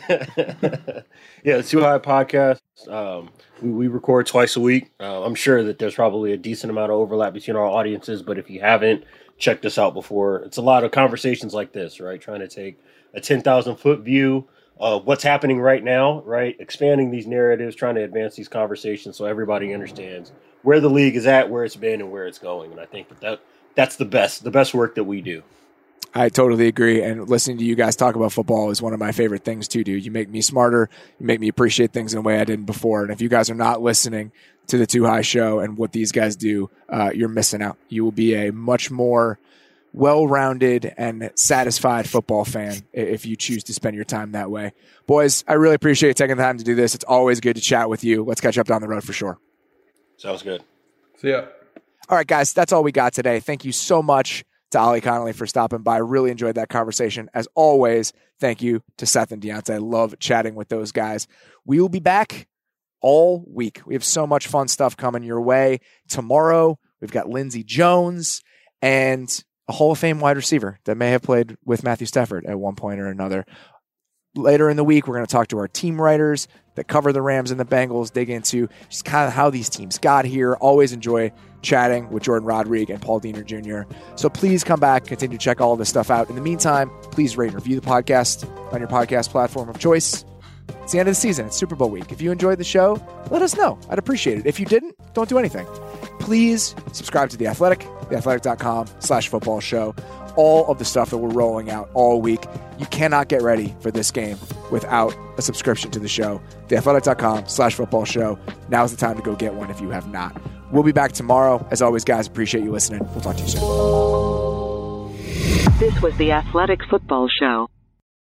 to do. Yeah, the Too High Podcast. Um, we, we record twice a week. Uh, I'm sure that there's probably a decent amount of overlap between our audiences, but if you haven't checked this out before, it's a lot of conversations like this, right? Trying to take a ten thousand foot view of what's happening right now, right? Expanding these narratives, trying to advance these conversations so everybody understands where the league is at, where it's been, and where it's going. And I think that, that that's the best, the best work that we do. I totally agree. And listening to you guys talk about football is one of my favorite things to do. You make me smarter. You make me appreciate things in a way I didn't before. And if you guys are not listening to the Too High Show and what these guys do, uh, you're missing out. You will be a much more well-rounded and satisfied football fan if you choose to spend your time that way. Boys, I really appreciate taking the time to do this. It's always good to chat with you. Let's catch up down the road for sure. Sounds good. See ya. All right, guys, that's all we got today. Thank you so much to Ollie Connolly for stopping by. Really enjoyed that conversation. As always, thank you to Seth and Deontay. I love chatting with those guys. We will be back all week. We have so much fun stuff coming your way. Tomorrow, we've got Lindsey Jones and a Hall of Fame wide receiver that may have played with Matthew Stafford at one point or another. Later in the week, we're going to talk to our team writers that cover the Rams and the Bengals, dig into just kind of how these teams got here. Always enjoy chatting with Jordan Rodrigue and Paul Diener Junior So please come back, continue to check all this stuff out. In the meantime, please rate and review the podcast on your podcast platform of choice. It's the end of the season. It's Super Bowl week. If you enjoyed the show, let us know. I'd appreciate it. If you didn't, don't do anything. Please subscribe to The Athletic, theathletic.com slash football show. All of the stuff that we're rolling out all week. You cannot get ready for this game without a subscription to the show. theathletic.com slash football show. Now's the time to go get one if you have not. We'll be back tomorrow. As always, guys, appreciate you listening. We'll talk to you soon. This was The Athletic Football Show.